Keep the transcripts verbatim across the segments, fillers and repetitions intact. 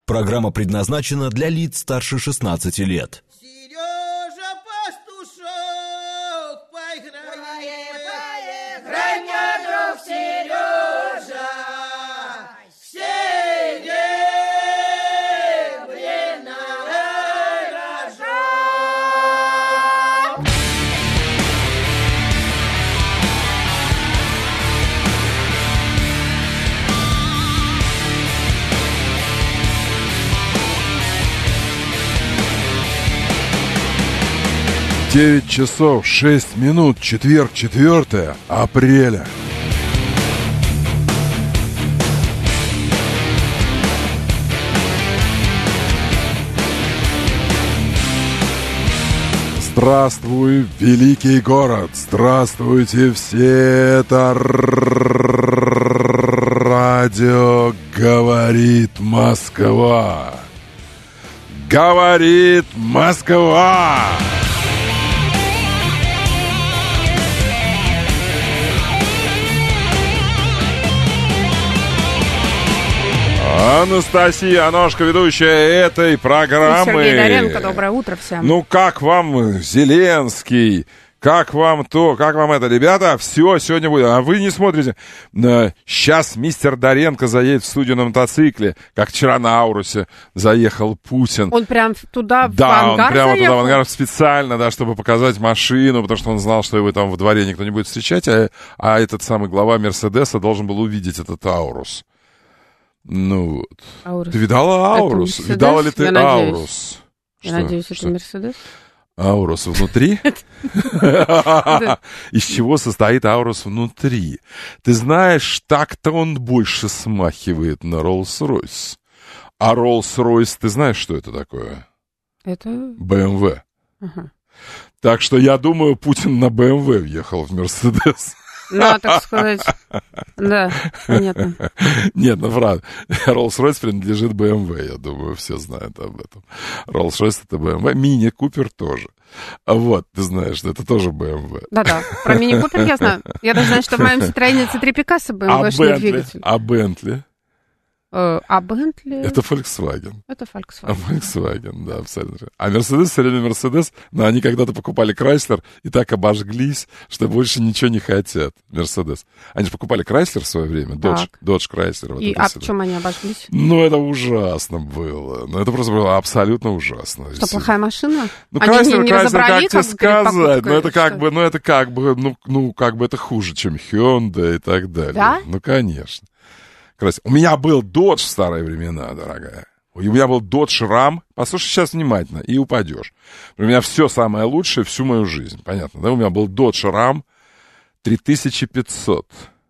Программа предназначена для лиц старше шестнадцати лет. Сережа Пастушок, поиграй, поиграй, мне, друг Сережа, серебряная рожок. девять часов шесть минут, четверг, четвёртое апреля. Здравствуй, великий город! Здравствуйте все! Это радио «Говорит Москва». Говорит Москва! Анастасия Аношка, ведущая этой программы. Сергей Доренко, доброе утро всем. Ну, как вам Зеленский? Как вам то, как вам это, ребята? Все, сегодня будет. А вы не смотрите. Сейчас мистер Доренко заедет в студию на мотоцикле, как вчера на Аурусе заехал Путин. Он прям туда, в да, ангар он прямо заехал? туда в ангар специально, да, чтобы показать машину, потому что он знал, что его там во дворе никто не будет встречать, а, а этот самый глава Мерседеса должен был увидеть этот Аурус. Ну вот. Аурус. Ты видала Аурус? Это Видала ли ты Я надеюсь. Аурус? Я Что? надеюсь, это Что? Мерседес. Аурус внутри? Из чего состоит Аурус внутри? Ты знаешь, так-то он больше смахивает на Роллс-Ройс. А Роллс-Ройс, ты знаешь, что это такое? Это... бэ эм вэ. Ага. Так что я думаю, Путин на бэ эм вэ въехал в Мерседес. Ну, так сказать, да, понятно. Нет, ну правда, Роллс-Ройс принадлежит бэ эм вэ, я думаю, все знают об этом. Роллс-Ройс это бэ эм вэ, Мини Купер тоже. А вот, ты знаешь, что это тоже бэ эм вэ. Да-да, про Мини Купер я знаю. Я даже знаю, что в моем Citroёn си три Picasso бэ эм вэ-шный двигатель. А Бентли? А Бентли... Это Volkswagen. Это А Volkswagen. Volkswagen, да, абсолютно. А Мерседес, все время Мерседес, но они когда-то покупали Крайслер и так обожглись, что больше ничего не хотят. Мерседес. Они же покупали Крайслер в свое время, Додж, Додж Крайслер. Вот и это а всегда. почему они обожглись? Ну, это ужасно было. Ну, это просто было абсолютно ужасно. Что, плохая машина? Ну, Они Крайслер, не, не Крайслер, разобрали, как тебе как перед сказать? покупкой, Ну, это как что? бы, ну, это как бы, ну, ну, как бы это хуже, чем Hyundai и так далее. Да? Ну, конечно. Красиво. У меня был Dodge в старые времена, дорогая. У меня был Dodge Ram. Послушай сейчас внимательно, и упадешь. У меня все самое лучшее всю мою жизнь. Понятно, да? У меня был Dodge Ram три тысячи пятьсот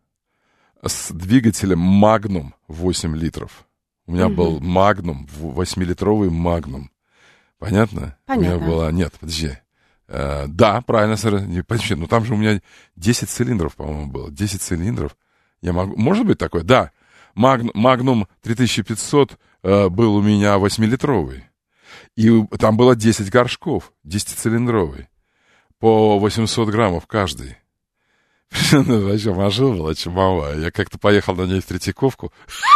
с двигателем Magnum восемь литров. У меня mm-hmm. был Magnum, восьмилитровый Magnum. Понятно? Понятно. У меня была... Нет, подожди. Uh, да, правильно, сэр. Подожди, ну там же у меня десять цилиндров, по-моему, было. десять цилиндров. Я могу... Может быть такое? Да. Магнум три тысячи пятьсот э, был у меня восьмилитровый. И там было десять горшков, десятицилиндровый. По восемьсот граммов каждый. Вообще, машина была чумовая. Я как-то поехал на ней в Третьяковку.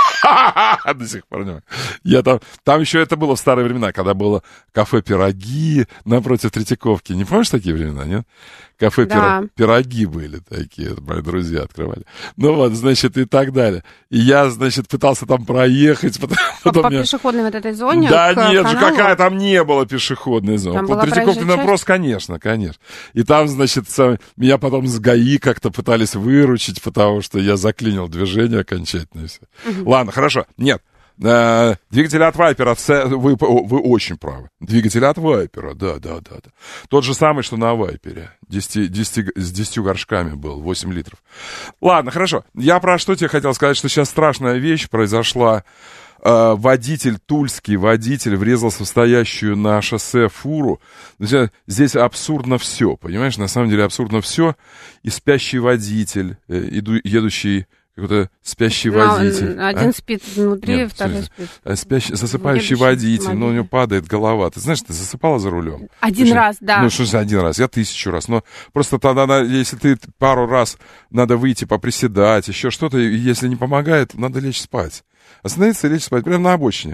До сих пор не. Я там, там еще это было в старые времена, когда было кафе «Пироги» напротив Третьяковки. Не помнишь такие времена, нет? Кафе да. «Пироги» были такие, мои друзья открывали. Ну вот, значит, и так далее. И я, значит, пытался там проехать. Потом, по потом по я... пешеходной вот этой зоне? Да нет каналу? же, какая там не было пешеходной зоны. Там По Третьяковке на просто, конечно, конечно. И там, значит, сам... меня потом с ГАИ как-то пытались выручить, потому что я заклинил движение окончательно. И все. Угу. Ладно, хорошо. Нет. Э, двигатель от Вайпера, вы, вы очень правы. Двигатель от Вайпера, да, да, да, да. Тот же самый, что на Вайпере. десять, десять, с десятью горшками был, восемь литров. Ладно, хорошо. Я про что тебе хотел сказать, что сейчас страшная вещь произошла. Э, водитель, тульский водитель врезался в стоящую на шоссе фуру. Здесь абсурдно все, понимаешь? На самом деле абсурдно все. И спящий водитель, э, иду, едущий... Какой-то спящий Но водитель. Один а? спит внутри, Нет, второй спит. спит. Спящий, засыпающий водитель, но у него падает голова. Ты знаешь, ты засыпала за рулем? Один Слушай, раз, да. Ну, что же один раз? Я тысячу раз. Но просто тогда, если ты пару раз надо выйти, поприседать, еще что-то, если не помогает, надо лечь спать. Остановиться и лечь спать прямо на обочине.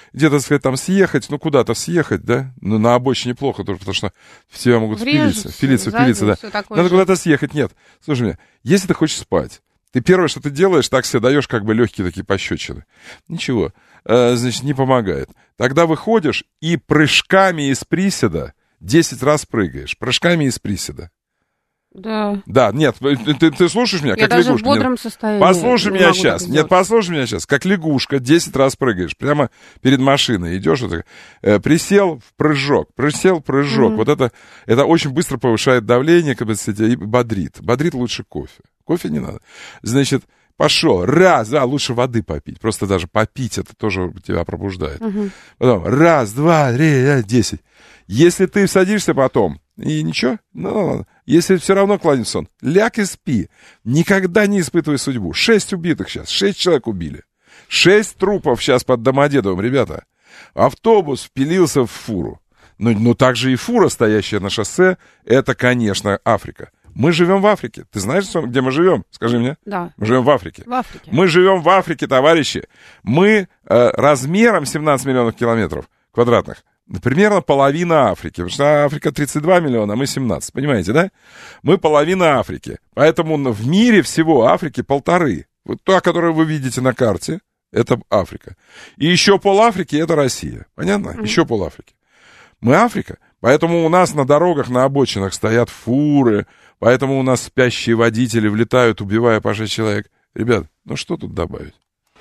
где-то, так сказать, там съехать, ну, куда-то съехать, да, ну, на обочине плохо, тоже потому что в тебя могут впилиться, впилиться, впилиться, да. Надо же. Куда-то съехать, нет. Слушай меня, если ты хочешь спать, ты первое, что ты делаешь, так себе даешь как бы легкие такие пощечины. Ничего, э, значит, не помогает. Тогда выходишь и прыжками из приседа десять раз прыгаешь, прыжками из приседа. Да. Да, нет, ты, ты слушаешь меня, я как лягушка? Я даже в бодром нет. состоянии. Послушай меня сейчас. Нет, послушай меня сейчас. Как лягушка, десять раз прыгаешь. Прямо перед машиной идешь. Вот, э, присел в прыжок. Присел в прыжок. Mm-hmm. Вот это, это очень быстро повышает давление, как бы, кстати, и бодрит. Бодрит лучше кофе. Кофе не надо. Значит, пошел. Раз, да, лучше воды попить. Просто даже попить, это тоже тебя пробуждает. Mm-hmm. Потом раз, два, три, десять. Если ты садишься потом, и ничего, ну ладно. Если все равно клонится сон, ляг и спи. Никогда не испытывай судьбу. Шесть убитых сейчас, шесть человек убили. Шесть трупов сейчас под Домодедовым, ребята. Автобус впилился в фуру. Но, но также и фура, стоящая на шоссе, это, конечно, Африка. Мы живем в Африке. Ты знаешь, где мы живем? Скажи мне. Да. Мы живем в Африке. В Африке. Мы живем в Африке, товарищи. Мы э, размером семнадцать миллионов километров квадратных. Примерно половина Африки, потому что Африка тридцать два миллиона, а мы семнадцать, понимаете, да? Мы половина Африки, поэтому в мире всего Африки полторы. Вот та, которую вы видите на карте, это Африка. И еще пол Африки это Россия, понятно? Mm-hmm. Еще пол Африки. Мы Африка, поэтому у нас на дорогах, на обочинах стоят фуры, поэтому у нас спящие водители влетают, убивая по шесть человек. Ребят, ну что тут добавить?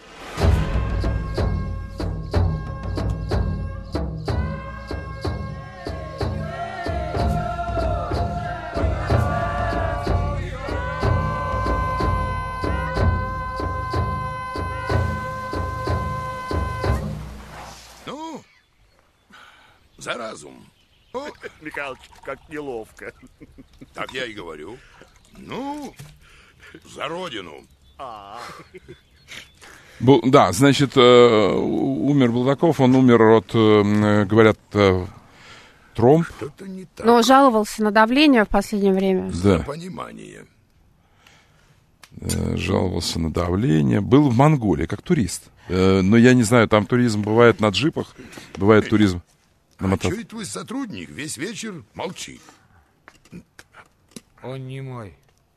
За разум. О, Михалыч, как неловко. Так я и говорю. Ну, за родину. А. Бу, да, значит, э, умер Булдаков, он умер от, э, говорят, э, тромб. Что-то не так. Но жаловался на давление в последнее время. Да. За понимание. Э, жаловался на давление. Был в Монголии, как турист. Э, но я не знаю, там туризм бывает на джипах, бывает туризм. А что это твой сотрудник весь вечер молчит? Он не мой.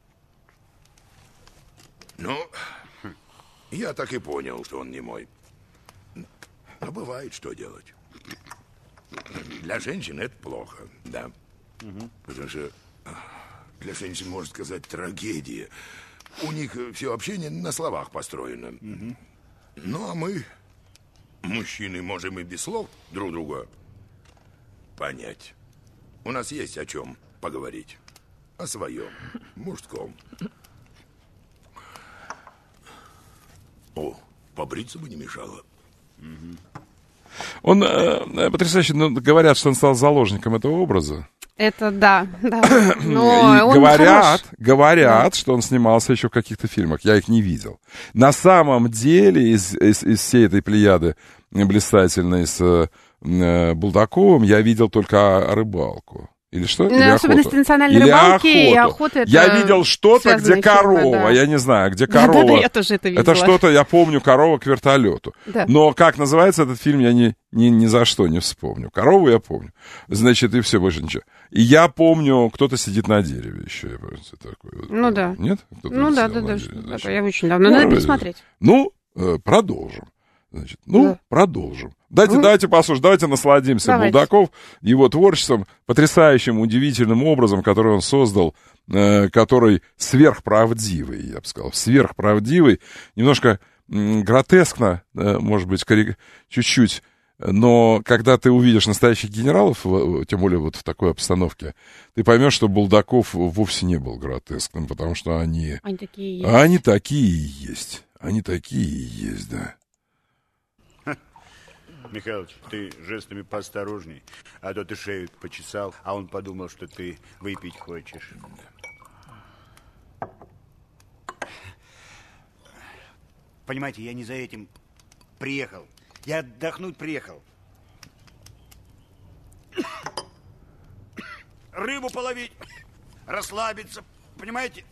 Ну, я так и понял, что он не мой. Но бывает, что делать. Для женщин это плохо, да. Угу. Потому что для женщин, можно сказать, трагедия. У них все общение на словах построено. Угу. Ну, а мы, мужчины, можем и без слов друг друга понять. У нас есть о чем поговорить. О своем, мужском. О, побриться бы не мешало. Он э, потрясающе, ну, говорят, что он стал заложником этого образа. Это да, да. Но и он говорят, хорош. говорят, да. что он снимался еще в каких-то фильмах. Я их не видел. На самом деле, из, из, из всей этой плеяды блистательной с э, Булдаковым, я видел только рыбалку. Или что? Или ну, особенности национальной Или рыбалки охоту. и охоты. Это я видел что-то, где корова. Фильмы, да. Я не знаю, где корова. Да, да, да, я тоже это видела. Это что-то, я помню, корова к вертолету. Да. Но как называется этот фильм, я ни, ни, ни за что не вспомню. Корову я помню. Значит, и все, больше ничего. И я помню, кто-то сидит на дереве еще. Я помню, такое. Ну да. Нет? Кто-то ну да, да, да. Дереве, Это я очень давно. Ну, надо пересмотреть. Ну, э, продолжим. Значит, ну, да. продолжим. Дайте, ну, давайте послушаем, давайте насладимся давайте. Булдаков, его творчеством, потрясающим, удивительным образом, который он создал, э, который сверхправдивый, я бы сказал, сверхправдивый, немножко м, гротескно, э, может быть, коррек... чуть-чуть, но когда ты увидишь настоящих генералов, тем более вот в такой обстановке, ты поймешь, что Булдаков вовсе не был гротескным, потому что они... Они такие есть. Они такие и есть. Они такие и есть, да. Михалыч, ты жестами поосторожней, а то ты шею почесал, а он подумал, что ты выпить хочешь. Понимаете, я не за этим приехал. Я отдохнуть приехал. Рыбу половить, расслабиться, понимаете?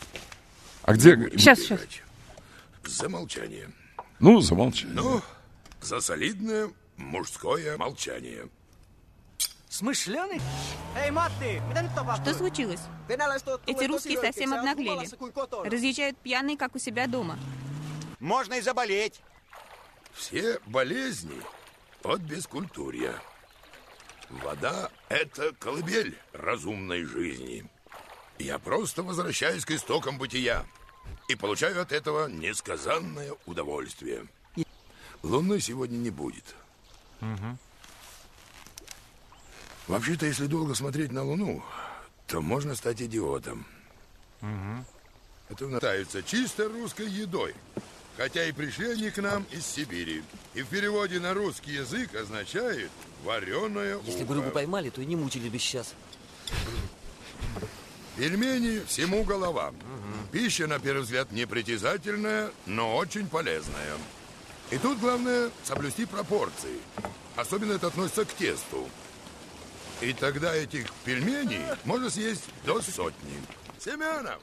А где... Сейчас, сейчас. Замолчание. Ну, замолчание. Ну, за солидное мужское молчание. Смышленый? Эй, Матти, что случилось? Эти русские совсем обнаглели. Разъезжают пьяные, как у себя дома. Можно и заболеть. Все болезни от бескультурья. Вода — это колыбель разумной жизни. Я просто возвращаюсь к истокам бытия и получаю от этого несказанное удовольствие. Луны сегодня не будет. Угу. Вообще-то, если долго смотреть на Луну, то можно стать идиотом. Угу. Это натаются чисто русской едой. Хотя и пришли они к нам из Сибири. И в переводе на русский язык означает вареное ухо. Если бы рыбу поймали, то и не мучили бы сейчас. Пельмени всему голова. Угу. Пища, на первый взгляд, непритязательная, но очень полезная. И тут главное соблюсти пропорции. Особенно это относится к тесту. И тогда этих пельменей можно съесть до сотни. Семенов!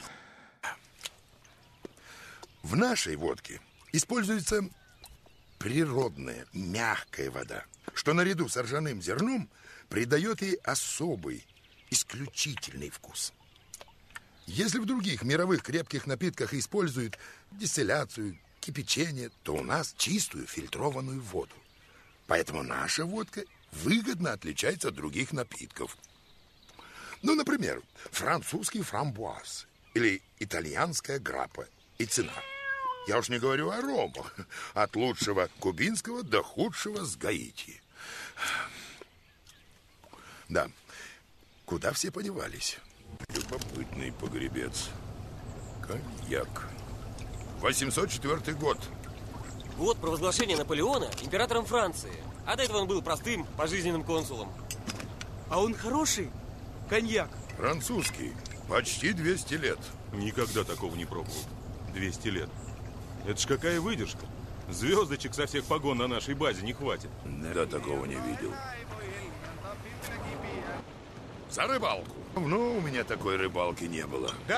В нашей водке используется природная, мягкая вода, что наряду с ржаным зерном придает ей особый, исключительный вкус. Если в других мировых крепких напитках используют дистилляцию, кипячение, то у нас чистую фильтрованную воду. Поэтому наша водка выгодно отличается от других напитков. Ну, например, французский фрамбуаз или итальянская граппа. И цена. Я уж не говорю о рому. От лучшего кубинского до худшего с Гаити. Да. Куда все подевались? Любопытный погребец. Коньяк. восемьсот четвёртый год. Год провозглашения Наполеона императором Франции. А до этого он был простым пожизненным консулом. А он хороший? Коньяк. Французский. Почти двести лет. Никогда такого не пробовал. двести лет. Это ж какая выдержка. Звездочек со всех погон на нашей базе не хватит. Да, такого не видел. За рыбалку. Ну, у меня такой рыбалки не было. Да.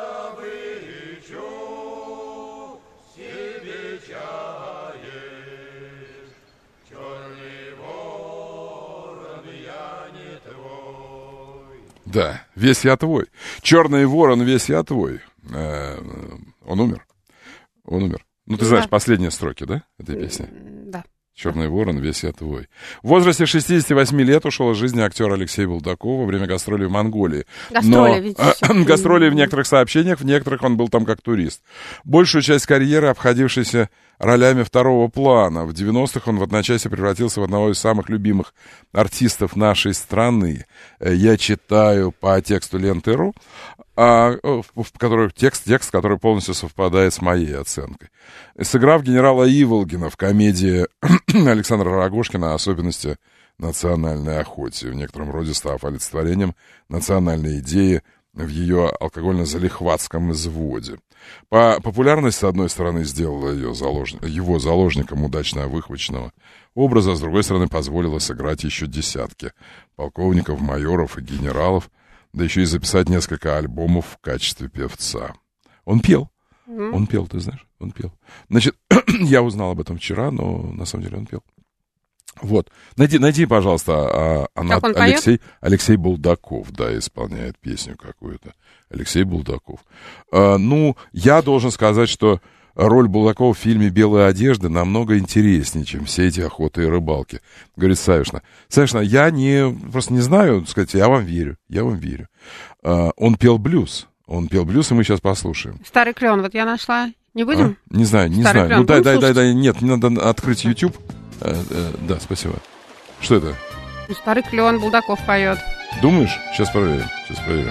Да, весь я твой. Черный ворон, весь я твой. Э, он умер. Он умер. Ну, ты знаешь, да. Последние строки, да, этой песни? Да. «Черный ворон, весь я твой». В возрасте шестидесяти восьми лет ушел из жизни актер Алексей Булдаков во время гастролей в Монголии. Гастроли, видите. Гастроли в некоторых сообщениях, в некоторых он был там как турист. Большую часть карьеры, обходившейся ролями второго плана. В девяностых он в одночасье превратился в одного из самых любимых артистов нашей страны. Я читаю по тексту ленты.ру, а, в который, текст, текст, который полностью совпадает с моей оценкой. Сыграв генерала Иволгина в комедии Александра Рогожкина «Особенности национальной охоты», в некотором роде став олицетворением национальной идеи в ее алкогольно-залихватском изводе. По популярности, с одной стороны, сделала ее залож... его заложником удачно выхваченного образа, а с другой стороны, позволила сыграть еще десятки полковников, майоров и генералов, да еще и записать несколько альбомов в качестве певца. Он пел. Mm-hmm. Он пел, ты знаешь, он пел. Значит, я узнал об этом вчера, но на самом деле он пел. Вот. Найди, найди, пожалуйста, а, она, Алексей, Алексей Булдаков, да, исполняет песню какую-то. Алексей Булдаков. А, ну, я должен сказать, что роль Булдакова в фильме «Белая одежда» намного интереснее, чем все эти охоты и рыбалки. Говорит Савишна. Савишна, я не, просто не знаю, так сказать, я вам верю, я вам верю. А, он пел блюз. Он пел блюз, и мы сейчас послушаем. «Старый клен», вот я нашла. Не будем? А? Не знаю, не Старый знаю. клен. Ну, дай, Будем дай, дай, слушать? дай, нет, не надо открыть YouTube. А, а, да, спасибо. Что это? «Старый клен», Булдаков поет. Думаешь? Сейчас проверим, сейчас проверим.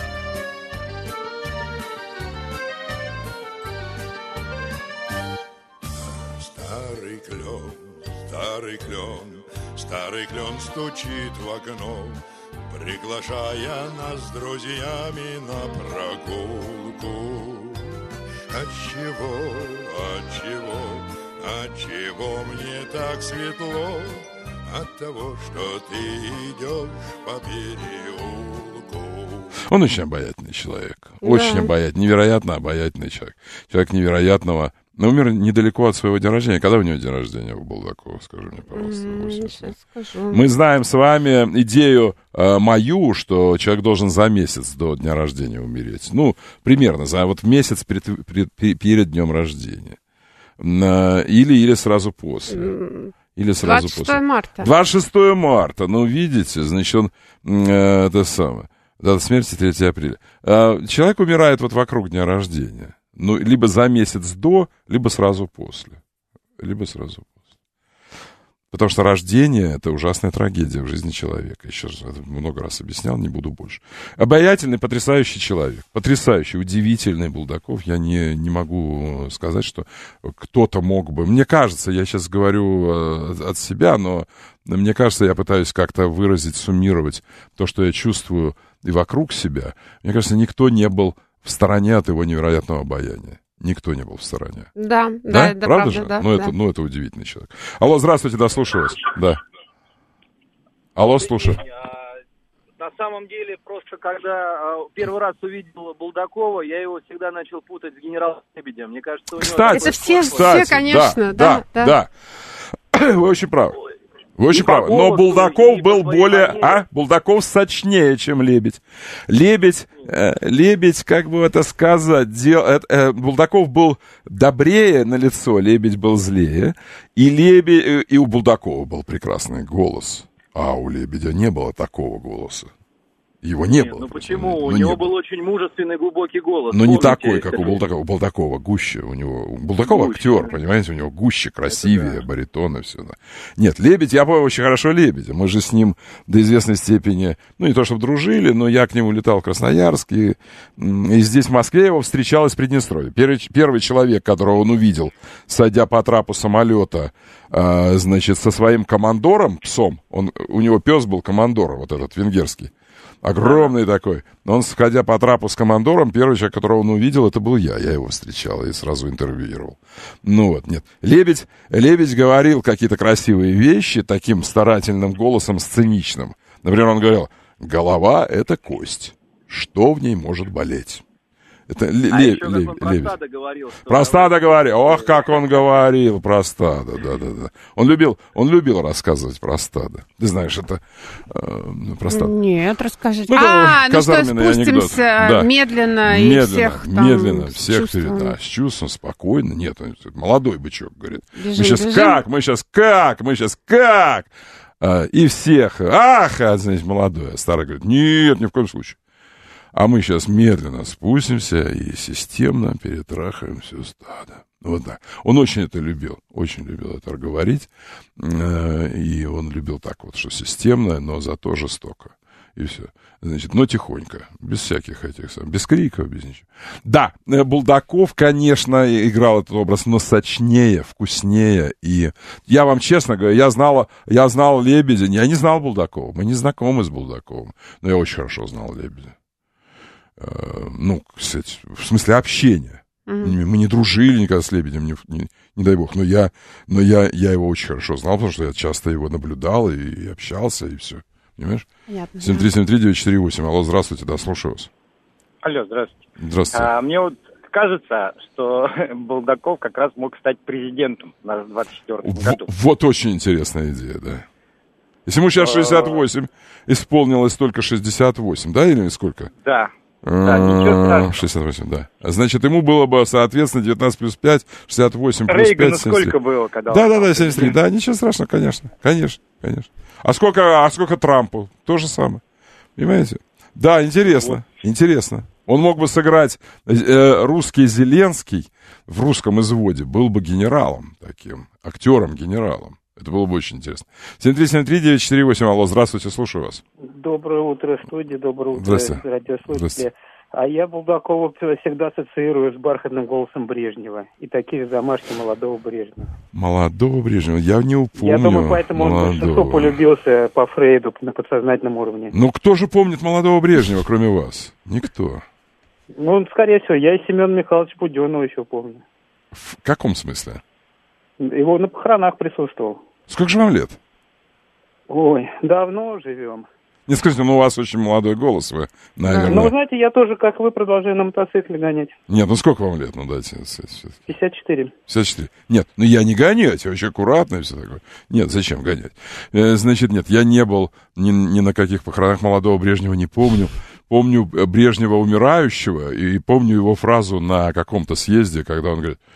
Старый клен, старый клен, старый клен стучит в окно, приглашая нас с друзьями на прогулку. Отчего, отчего, отчего мне так светло? От того, что ты идешь по переулку. Он очень обаятельный человек. Очень да. обаятельный, невероятно обаятельный человек. Человек невероятного Но умер недалеко от своего дня рождения. Когда у него день рождения у Булдакова? Скажи мне, пожалуйста. Mm, сейчас скажу. Мы знаем с вами идею э, мою, что человек должен за месяц до дня рождения умереть. Ну, примерно, за вот месяц перед, перед, перед днем рождения. Э, или, или сразу после. Mm. Или сразу двадцать шестого после. марта. двадцать шестого марта. Ну, видите, значит, он... Э, это самое. Дата смерти третьего апреля. Э, человек умирает вот вокруг дня рождения. Ну, либо за месяц до, либо сразу после. Либо сразу после. Потому что рождение — это ужасная трагедия в жизни человека. Еще раз много раз объяснял, не буду больше. Обаятельный, потрясающий человек. Потрясающий, удивительный Булдаков. Я не, не могу сказать, что кто-то мог бы... Мне кажется, я сейчас говорю от себя, но мне кажется, я пытаюсь как-то выразить, суммировать то, что я чувствую и вокруг себя. Мне кажется, никто не был в стороне от его невероятного обаяния. Никто не был в стороне. Да, да, да, это правда, правда же? Да, ну, да. это, ну, это удивительный человек. Алло, здравствуйте, да, слушаю вас. Да. Алло, слушаю. На самом деле, просто когда первый раз увидел Булдакова, я его всегда начал путать с генералом Лебедем. Мне кажется, у него... Кстати, это все, кстати, все, конечно, да, да, да. да. Вы очень правы. Вы очень правы. Но Булдаков был более... А? Булдаков сочнее, чем Лебедь. Лебедь, э, Лебедь, как бы это сказать, дел, э, э, Булдаков был добрее на лицо, Лебедь был злее. И, Лебедь, э, и у Булдакова был прекрасный голос. А у Лебедя не было такого голоса. Его не Нет, было. ну почему? Ну, у не него было. был очень мужественный, глубокий голос. Но не Помните, такой, как у Булдакова. У Булдакова гуще. У него... У Булдакова гуще, актер, да. понимаете? У него гуще, красивее, да. баритон и все. Да. Нет, Лебедь, я помню очень хорошо Лебедя. Мы же с ним до известной степени, ну, не то чтобы дружили, но я к нему летал в Красноярск. И, и здесь, в Москве, его встречал из Приднестровья. Первый, первый человек, которого он увидел, сойдя по трапу самолета, э, значит, со своим командором, псом. Он, у него пес был командор, вот этот венгерский. Огромный такой. Он, сходя по трапу с командором, первый человек, которого он увидел, это был я. Я его встречал и сразу интервьюировал. Ну вот, нет. Лебедь, Лебедь говорил какие-то красивые вещи таким старательным голосом, сценичным. Например, он говорил, голова — это кость. Что в ней может болеть? Это а ле- еще как ле- он про Лебедь. стадо говорил. Что Про стадо говорил. Ох, как он говорил про стадо. Да, да, да. Он любил, он любил рассказывать про стадо. Ты знаешь, это э, про стадо. Нет, расскажите. Ну, а, ну что, казарменный анекдот. спустимся Да. медленно и Медленно, всех там медленно, с всех чувством. перед, да, с чувством, спокойно. Нет, он, молодой бычок говорит. Бежим, мы сейчас бежим. как, мы сейчас как, мы сейчас как. А, и всех, ах, а, значит, молодой. А старый говорит, нет, ни в коем случае. А мы сейчас медленно спустимся и системно перетрахаем все стадо. Вот так. Он очень это любил, очень любил это говорить. И он любил так вот, что системно, но зато жестоко. И все. Значит, но тихонько, без всяких этих, без криков, без ничего. Да, Булдаков, конечно, играл этот образ, но сочнее, вкуснее. И я вам честно говорю, я знал, я знал Лебедя, я не знал Булдакова, мы не знакомы с Булдаковым, но я очень хорошо знал Лебедя. Ну, кстати, в смысле общения. Mm-hmm. Мы не дружили никогда с Лебедем, не, не, не дай бог, но я, но я, я его очень хорошо знал, потому что я часто его наблюдал и, и общался, и все. Понимаешь? Понятно. семь три семь три девять четыре восемь. Алло, здравствуйте, да, слушаю вас. Алло, здравствуйте. Здравствуйте. А, мне вот кажется, что Булдаков как раз мог стать президентом в двадцать четвёртом году. В, вот очень интересная идея, да. Если ему сейчас шестьдесят восемь, исполнилось только шестьдесят восемь, да, или сколько? Да. Да, ничего страшного. шестьдесят восемь, да. Значит, ему было бы, соответственно, девятнадцать плюс пять, шестьдесят восемь плюс Рейгану пять, семьдесят три. сколько было, когда Да, он да, был да, семьдесят три. Да, ничего страшного, конечно. Конечно, конечно. А сколько, а сколько Трампу? То же самое. Понимаете? Да, интересно, вот. Интересно. Он мог бы сыграть э, русский Зеленский в русском изводе, был бы генералом таким, актером-генералом. Это было бы очень интересно. семь три семь три девять четыре восемь. Алло, здравствуйте, слушаю вас. Доброе утро, студия, доброе утро, Здравствуйте. радиослушатели. Здравствуйте. А я Булдакова всегда ассоциирую с бархатным голосом Брежнева и такие замашки молодого Брежнева. Молодого Брежнева, я не упомню. Я думаю, поэтому он большинство полюбился по Фрейду на подсознательном уровне. Ну, кто же помнит молодого Брежнева, кроме вас? Никто. Ну, скорее всего, я и Семен Михайлович Буденного еще помню. В каком смысле? Его на похоронах присутствовал. Сколько же вам лет? Ой, давно живем. Не скажите, ну у вас очень молодой голос, вы, наверное. Ну, вы знаете, я тоже, как вы, продолжаю на мотоцикле гонять. Нет, ну сколько вам лет? Ну дайте. пятьдесят четыре. пятьдесят четыре. Нет, ну я не гонять, я очень аккуратно и все такое. Нет, зачем гонять? Значит, нет, я не был ни, ни на каких похоронах молодого Брежнева, не помню. Помню Брежнева умирающего и помню его фразу на каком-то съезде, когда он говорит...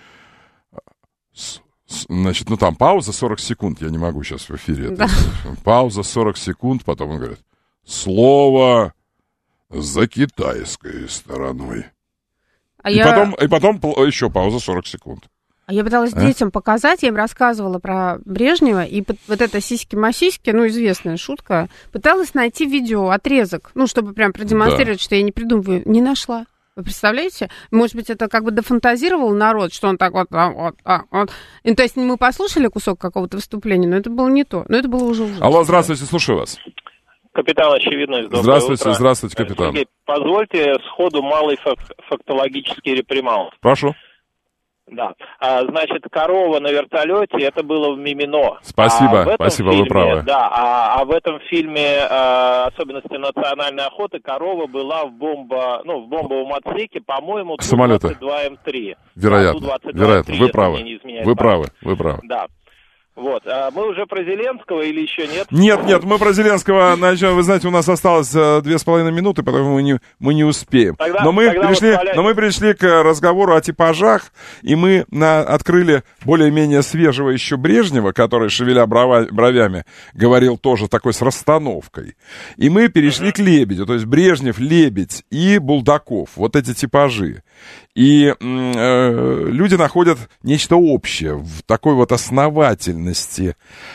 Значит, ну там пауза сорок секунд, я не могу сейчас в эфире. Да. Это, пауза сорок секунд, потом он говорит, слово за китайской стороной. А и, я... потом, и потом еще пауза сорок секунд. А я пыталась а? детям показать, я им рассказывала про Брежнева, и вот это сиськи-масиськи, ну, известная шутка, пыталась найти видео, отрезок, ну, чтобы прям продемонстрировать, да. что я не придумываю, не нашла. Вы представляете? Может быть, это как бы дофантазировал народ, что он так вот, а, вот, а, вот. И, то есть мы послушали кусок какого-то выступления, но это было не то, но это было уже ужасно. Алло, здравствуйте, слушаю вас. Капитан Очевидность, доброе Здравствуйте, утро. Здравствуйте, капитан. Сергей, позвольте сходу малый фак- фактологический реприманд. Прошу. Да, а, значит, корова на вертолете, это было в Мимино. Спасибо, а спасибо, фильме, вы правы. Да, а, а в этом фильме а, особенности национальной охоты корова была в бомба, ну, в бомбовом отсеке, по-моему, Ту двадцать два эм три. Вероятно, да, Ту двадцать два эм три, вероятно, вы правы, вы память. правы, вы правы. Да. Вот, а мы уже про Зеленского или еще нет? Нет, нет, мы про Зеленского начнем. Вы знаете, у нас осталось две с половиной минуты, поэтому мы не, мы не успеем. Тогда, но, мы пришли, восхваляйте. но мы пришли к разговору о типажах, и мы на, открыли более-менее свежего еще Брежнева, который, шевеля брова, бровями, говорил тоже такой с расстановкой. И мы перешли uh-huh. к Лебедю, то есть Брежнев, Лебедь и Булдаков, вот эти типажи. И э, люди находят нечто общее в такой вот основательности,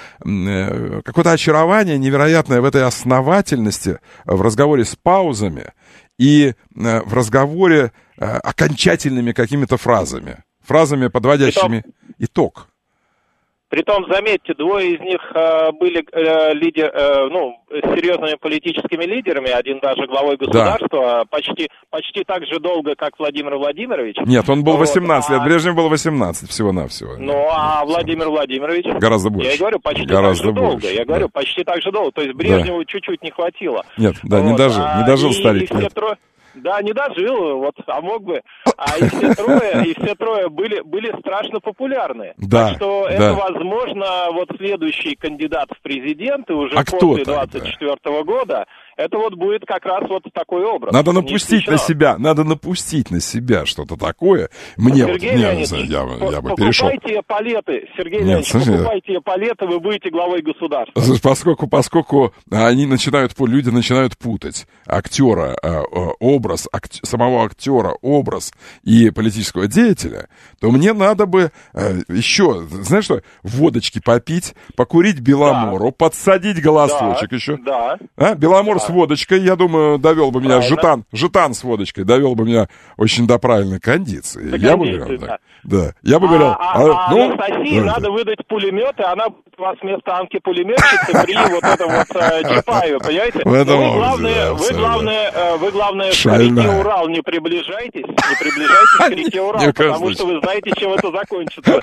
э, какое-то очарование невероятное в этой основательности в разговоре с паузами и э, в разговоре э, окончательными какими-то фразами, фразами, подводящими Притом... итог. Притом, заметьте, двое из них э, были э, лидер, э, ну, серьезными политическими лидерами, один даже главой государства, да. почти, почти так же долго, как Владимир Владимирович. Нет, он был восемнадцать вот, лет, а... Брежнев был восемнадцать всего-навсего. Ну, а Владимир Владимирович? Гораздо больше. Я говорю, почти Гораздо так же больше, долго. Я да. говорю, почти так же долго. То есть Брежневу да. чуть-чуть не хватило. Нет, да, вот. не дожил, не дожил и, старик. И все трое... Да, не дожил, вот, а мог бы. А и все трое, и все трое были, были страшно популярны. Да, так что да. это, возможно, вот следующий кандидат в президенты уже а после двадцать четвёртого года, это вот будет как раз вот такой образ. Надо напустить на себя, надо напустить на себя что-то такое. Мне Сергей вот, не, Леонидович, я, по- я бы перешел. Покупайте эполеты, Сергей Нет, Леонидович, слушай, покупайте эполеты, вы будете главой государства. Поскольку, поскольку они начинают, люди начинают путать актера, образ, акт, самого актера, образ и политического деятеля, то мне надо бы еще, знаешь что, водочки попить, покурить Беломору, да. подсадить голосочек да, еще. Да. А? Беломор да. с водочкой, я думаю, довел бы меня, Правильно. жетан, жетан с водочкой, довел бы меня очень до правильной кондиции. До я кондиции, бы говорил, да. так. Да. Я бы говорил, а, а, а, ну, Анастасии да, надо да. выдать пулемет, и она будет у вас вместо Анки пулеметчицы при вот этом вот Чапаеве, понимаете? В этом вы, образе, главное, да, вы, главное, вы, главное, к Шальная. реке Урал не приближайтесь, не приближайтесь к реке Урал, потому что вы знаете, чем это закончится.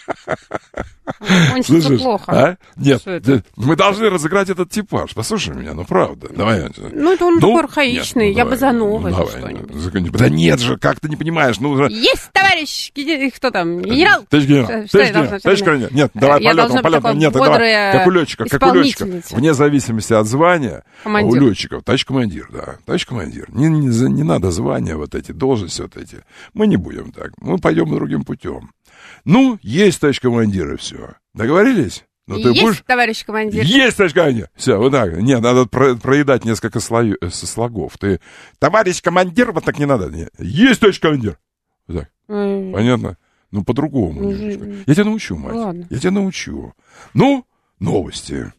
Кончится Слышишь, плохо. а? Нет, это? мы должны разыграть этот типаж. Послушай меня, ну правда. Давай. Ну, это он ну, такой архаичный, нет, ну, я давай, бы за новое ну, что-нибудь. Да нет же, как ты не понимаешь. Ну, есть, товарищ, кто там, генерал? Товарищ генерал, товарищ генерал, товарищ генерал. Нет, давай полетом, полетом. Нет, давай, как у летчиков, как у летчиков. Вне зависимости от звания. У летчиков, товарищ командир, да, товарищ командир. Не, не, не надо звания вот эти, должности вот эти. Мы не будем так, мы пойдем другим путем. Ну, есть, товарищ командир, и все. Договорились? Ну, ты есть, будешь... товарищ командир. Есть, товарищ командир. Все, вот так. Нет, надо про- проедать несколько слою... слогов. Ты, товарищ командир, вот так не надо. Нет. Есть, товарищ командир. Вот так. Mm. Понятно? Ну, по-другому. Mm-hmm. Я тебя научу, мать. Ладно. Я тебя научу. Ну, новости.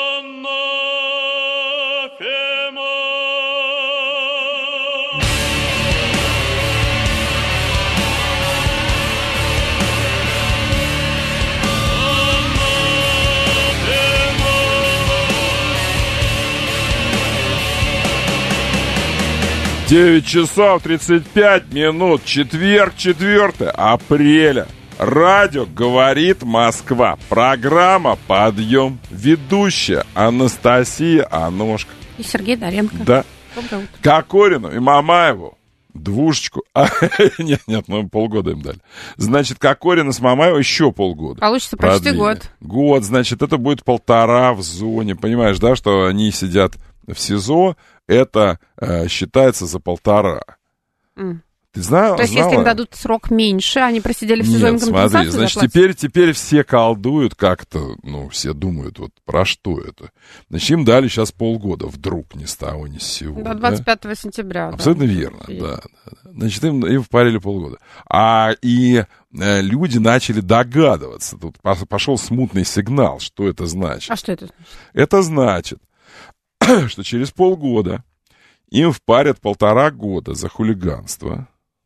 девять часов тридцать пять минут, четверг, четвёртое апреля. Радио «Говорит Москва». Программа «Подъем». Ведущая Анастасия Аношка. И Сергей Доренко. Да. Доброе утро. Кокорину и Мамаеву двушечку. А, нет, нет, ну полгода им дали. Значит, Кокорина с Мамаевой еще полгода. Получится почти продлили. год. Год, значит, это будет полтора в зоне. Понимаешь, да, что они сидят в СИЗО, это э, считается за полтора. Mm. Ты знала? То есть, знала? если им дадут срок меньше, они просидели в СИЗО, им Нет, компенсацию смотри, значит, заплатят? теперь, теперь все колдуют как-то, ну, все думают, вот про что это. Значит, им дали сейчас полгода, вдруг ни с того, ни с сего. До двадцать пятого да? сентября. Абсолютно да. верно, да, да, да. Значит, им, им впарили полгода. А и э, люди начали догадываться. Тут пошел смутный сигнал, что это значит. А что это значит? Это значит, что через полгода им впарят полтора года за хулиганство.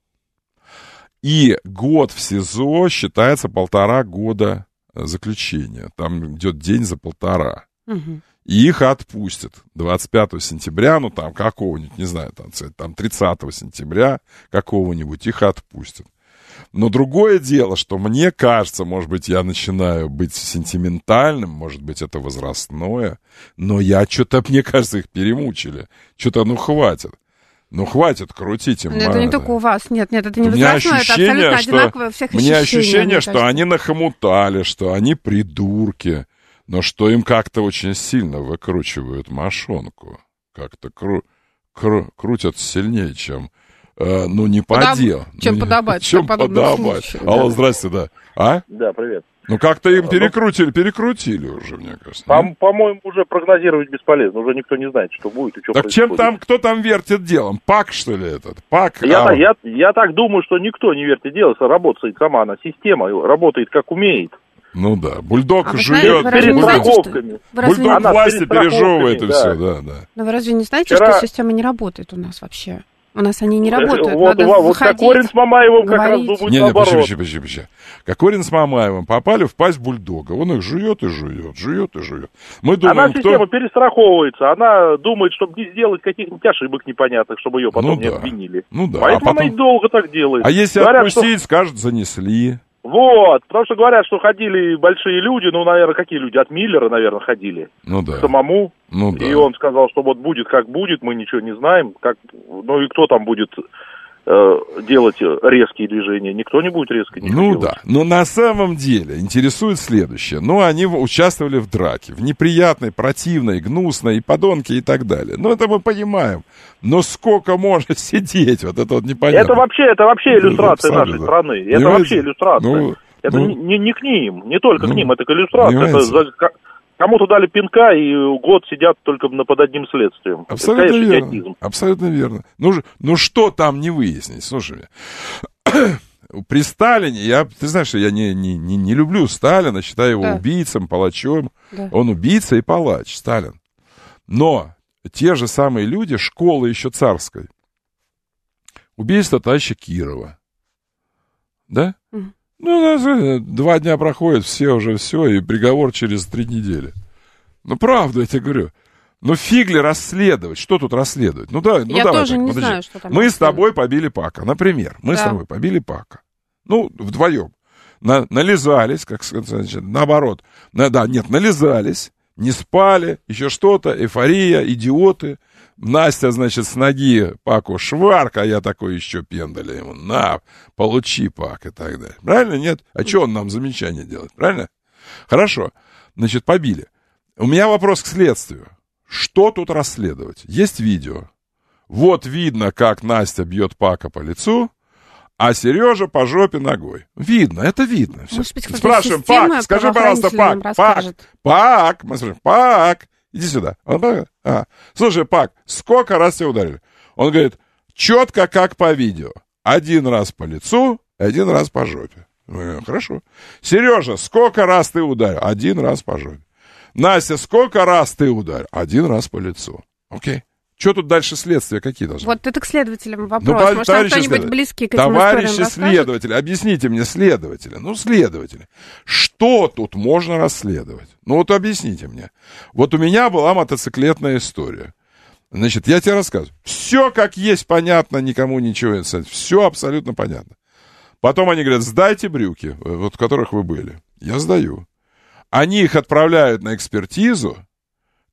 И год в СИЗО считается полтора года заключения. Там идет день за полтора. Угу. И их отпустят двадцать пятого сентября, ну там какого-нибудь, не знаю, там, там тридцатого сентября какого-нибудь их отпустят. Но другое дело, что мне кажется, может быть, я начинаю быть сентиментальным, может быть, это возрастное, но я что-то, мне кажется, их перемучили. Что-то, ну, хватит. Ну, хватит крутить им. Это морально. Не только у вас. Нет, нет, это не возрастное, это абсолютно что, одинаковое у всех ощущение. У меня ощущение, что кажется. Они нахомутали, что они придурки, но что им как-то очень сильно выкручивают мошонку. Как-то кру- кру- крутят сильнее, чем, э, ну, не по Подоб... делу. Чем ну, подобать. Чем подобать. Случае, Алло, да. здрасте, да. А? Да, привет. Ну, как-то им перекрутили, перекрутили уже, мне кажется. По- по-моему, уже прогнозировать бесполезно. Уже никто не знает, что будет и что так происходит. чем там, кто там вертит делом? Пак, что ли, этот? Пак? Я, а... я, я так думаю, что никто не вертит дело, работает сама она, система работает как умеет. Ну да, бульдог а жует, перед бульдог, страховками. бульдог Она власти пережевывает и да. все, да, да. Но вы разве не знаете, Вчера... что система не работает у нас вообще? У нас они не работают. Вот, Надо вот Кокорин с Мамаевым как раз думают не, наоборот. Не, почему, почему, почему. Кокорин с Мамаевым попали в пасть бульдога. Он их жует и жует, жует и жует. Мы думаем, она система кто... перестраховывается. Она думает, чтобы не сделать каких-нибудь ошибок непонятных, чтобы ее потом ну, не да. обвинили. Ну да. Поэтому а потом... она и долго так делает. А если говорят, отпустить, что... скажут, занесли. Вот, потому что говорят, что ходили большие люди, ну, наверное, какие люди? От Миллера, наверное, ходили. Ну да. К самому. Ну да. И он сказал, что вот будет как будет, мы ничего не знаем. Как... Ну и кто там будет э, делать резкие движения? Никто не будет резко ничего Ну делать. да, но на самом деле интересует следующее. Ну, они участвовали в драке, в неприятной, противной, гнусной, и подонки и так далее. Ну, это мы понимаем. Но сколько можно сидеть? Вот это вот непонятно. Это вообще, это вообще иллюстрация ну, нашей да. страны. Это Понимаете? вообще иллюстрация. Ну, это ну, не, не, не к ним, не только ну, к ним, это к иллюстрации. Это за, кому-то дали пинка, и год сидят только под одним следствием. Абсолютно это, конечно, верно. идиотизм. Абсолютно верно. Ну, ну что там не выяснить? Слушай, при Сталине, я, ты знаешь, что я не, не, не, не люблю Сталина, считаю его да. убийцем, палачом. Да. Он убийца и палач, Сталин. Но те же самые люди, школы еще царской, убийство товарища Кирова. Да? Mm. Ну, два дня проходит, все уже все, и приговор через три недели. Ну, правда, я тебе говорю. Ну, фиг ли расследовать? Что тут расследовать? Ну, да, ну я давай тоже так, не подожди. знаю, что там. Мы с тобой побили Пака, например. Мы да. с тобой побили Пака. Ну, вдвоем. На, нализались, как сказать, наоборот. На, да, нет, нализались, не спали, еще что-то, эйфория, идиоты. Настя, значит, с ноги Паку шварк, а я такой еще пендаля ему. На, получи, Пак, и так далее. Правильно, нет? А что он нам замечание делает? Правильно? Хорошо. Значит, побили. У меня вопрос к следствию. Что тут расследовать? Есть видео. Вот видно, как Настя бьет Пака по лицу, а Сережа по жопе ногой. Видно, это видно. Все. Может быть, спрашиваем, Пак, скажи, пожалуйста, Пак, Пак, Пак, мы спрашиваем, Пак, иди сюда. Он, а. Слушай, Пак, сколько раз тебя ударили? Он говорит, четко как по видео. Один раз по лицу, один раз по жопе. Ну, хорошо. Сережа, сколько раз ты ударил? Один раз по жопе. Настя, сколько раз ты ударил? Один раз по лицу. Окей. Что тут дальше следствия какие должны? Вот это к следователям вопрос. Ну, Может, там кто-нибудь близкий к этим товарищи историям следователи, объясните мне, следователи, ну, следователи, что тут можно расследовать? Ну, вот объясните мне. Вот у меня была мотоциклетная история. Значит, я тебе рассказываю. Все как есть понятно, никому ничего не сказать. Все абсолютно понятно. Потом они говорят, сдайте брюки, вот в которых вы были. Я сдаю. Они их отправляют на экспертизу.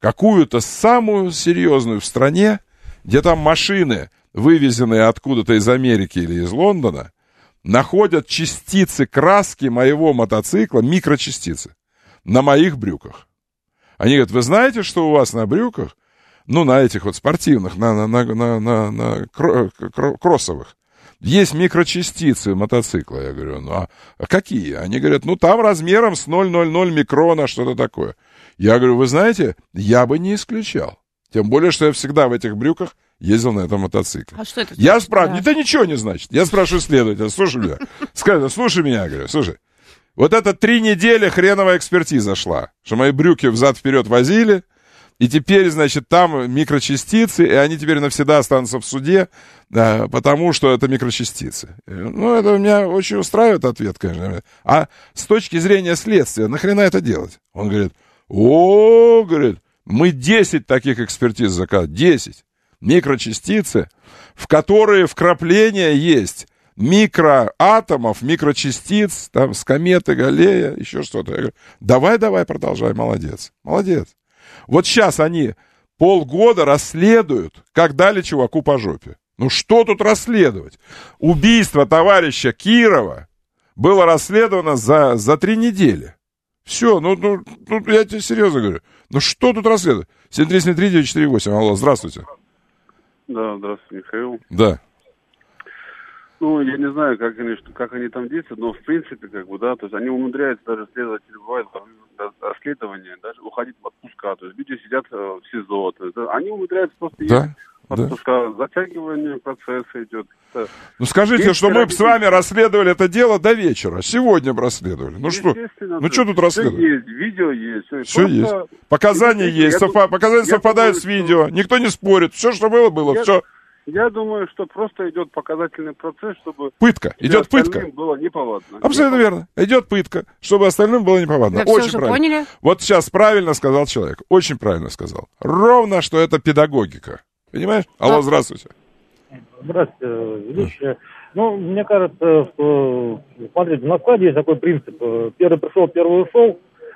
какую-то самую серьезную в стране, где там машины, вывезенные откуда-то из Америки или из Лондона, находят частицы краски моего мотоцикла, микрочастицы, на моих брюках. Они говорят, вы знаете, что у вас на брюках, ну, на этих вот спортивных, на, на, на, на, на, на кроссовых, есть микрочастицы мотоцикла. Я говорю, ну, а, а какие? Они говорят, ну, там размером с ноль целых ноль ноль микрона, что-то такое. Я говорю, вы знаете, я бы не исключал. Тем более, что я всегда в этих брюках ездил на этом мотоцикле. А что это? Я спрашиваю, да. Это ничего не значит. Я спрашиваю следователя, слушай меня, скажи, слушай меня, говорю, слушай, вот это три недели хреновая экспертиза шла, что мои брюки взад-вперед возили, и теперь, значит, там микрочастицы, и они теперь навсегда останутся в суде, да, потому что это микрочастицы. Ну, это меня очень устраивает ответ, конечно. А с точки зрения следствия, нахрена это делать? Он говорит, о, говорит, мы десять таких экспертиз заказали, десять. Микрочастицы, в которые вкрапления есть микроатомов, микрочастиц, там, с кометы, Галлея, еще что-то. Я говорю, давай, давай, продолжай, молодец, молодец. Вот сейчас они полгода расследуют, как дали чуваку по жопе. Ну что тут расследовать? Убийство товарища Кирова было расследовано за, за три недели. Все, ну, ну, ну, я тебе серьезно говорю. Ну что тут расследовать? семь три семь три девять четыре восемь, алло, здравствуйте. Да, здравствуйте, Михаил. Да. Ну, я не знаю, как они, как они там действуют, но в принципе, как бы, да, то есть они умудряются, даже следователи бывают расследования, даже уходить в отпуска, то есть люди сидят в СИЗО, то есть они умудряются просто да? ехать в отпуска, да. Затягивание процесса идет. Ну скажите, есть что мы бы с вами расследовали это дело до вечера, сегодня бы расследовали. Ну что, ну что тут расследовать? Все есть, видео есть. Все, все есть. Показания есть, совпа... показания совпадают думаю, с видео, что... никто не спорит, все, что было, было, я... все. Я думаю, что просто идет показательный процесс, чтобы... Пытка, идет пытка. было неповадно. Абсолютно верно. Идет пытка, чтобы остальным было неповадно. Да, очень все правильно. Поняли? Вот сейчас правильно сказал человек. Очень правильно сказал. Ровно, что это педагогика. Понимаешь? Алло, да. Здравствуйте. Здравствуйте, ведущая. Ну, мне кажется, что, смотрите, на складе есть такой принцип. Первый пришел, первый ушел.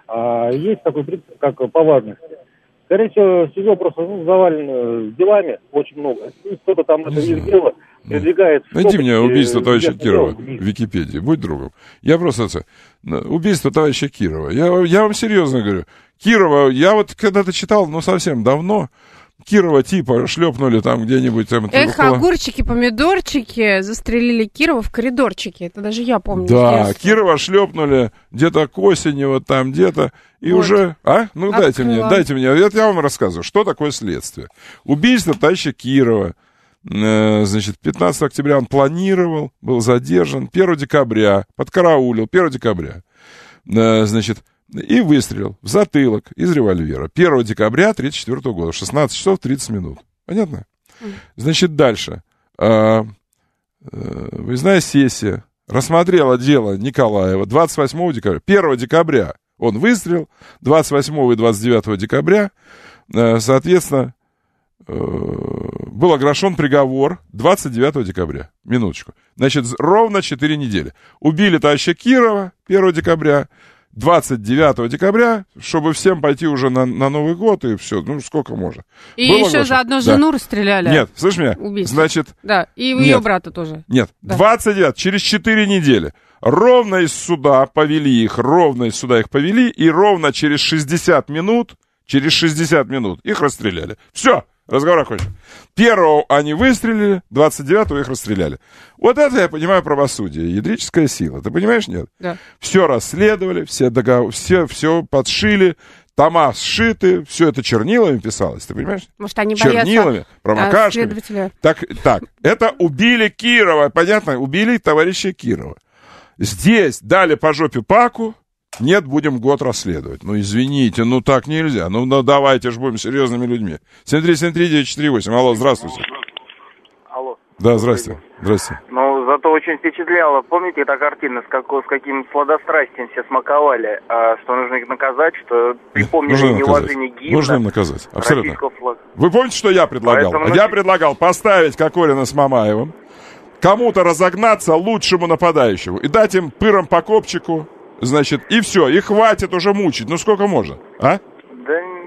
А есть такой принцип, как по важности. Скорее всего, СИЗО просто ну, завалено делами, очень много. Кто-то там это их дело продвигает... Найди мне убийство товарища Кирова в Википедии, будь другом. Я просто... Убийство товарища Кирова. Я, я вам серьезно говорю. Кирова, я вот когда-то читал, ну, совсем давно... Кирова типа шлепнули там где-нибудь. Там, Эх, около... огурчики, помидорчики застрелили Кирова в коридорчике. Это даже я помню. Да, Кирова шлепнули где-то к осени, вот там где-то. И вот. Уже... А? Ну, Открыла. дайте мне, дайте мне. Это я вам рассказываю, что такое следствие. Убийство товарища Кирова. Э, значит, пятнадцатого октября он планировал, был задержан. первого декабря подкараулил. первого декабря. Э, значит... И выстрелил в затылок из револьвера. первого декабря тысяча девятьсот тридцать четвёртого года, шестнадцать часов тридцать минут. Понятно? Значит, дальше. А, а, выездная сессия рассмотрела дело Николаева двадцать восьмого декабря. первого декабря он выстрелил, двадцать восьмого и двадцать девятого декабря, а, соответственно, а, был оглашен приговор двадцать девятого декабря. Минуточку. Значит, ровно четыре недели. Убили товарища Кирова первого декабря. двадцать девятого декабря, чтобы всем пойти уже на, на Новый год, и все, ну, сколько можно. И Было еще оглашено? заодно жену да. расстреляли. Нет, слышь меня, Убийство. Значит... Да, и нет, ее брата тоже. Нет, да. двадцать девятого, через четыре недели. Ровно из суда повели их, ровно из суда их повели, и ровно через шестьдесят минут, через шестьдесят минут их расстреляли. Все. Разговор окончен. Первого они выстрелили, двадцать девятого их расстреляли. Вот это я понимаю правосудие, ядрическая сила. Ты понимаешь, нет? Да. Все расследовали, все, договор, все, все подшили, тома сшиты, все это чернилами писалось, ты понимаешь? Может, они чернилами, боятся промокашками. Так, так, это убили Кирова, понятно? Убили товарища Кирова. Здесь дали по жопе Паку. Нет, будем год расследовать. Ну, извините, ну так нельзя. Ну, ну давайте же будем серьезными людьми. семь три семь три девять четыре восемь. Алло, здравствуйте. Алло. Да, здрасте. Здрасте. Ну, зато очень впечатляло. Помните, эта картина, с, как, с каким сладострастием все смаковали, а, что нужно их наказать, что припомнили неуважение гимна. Нужно им наказать, абсолютно. Флага. Вы помните, что я предлагал? Поэтому... Я предлагал поставить Кокорина с Мамаевым, кому-то разогнаться лучшему нападающему и дать им пыром по копчику. Значит, и все, и хватит уже мучить. Ну, сколько можно, а? Да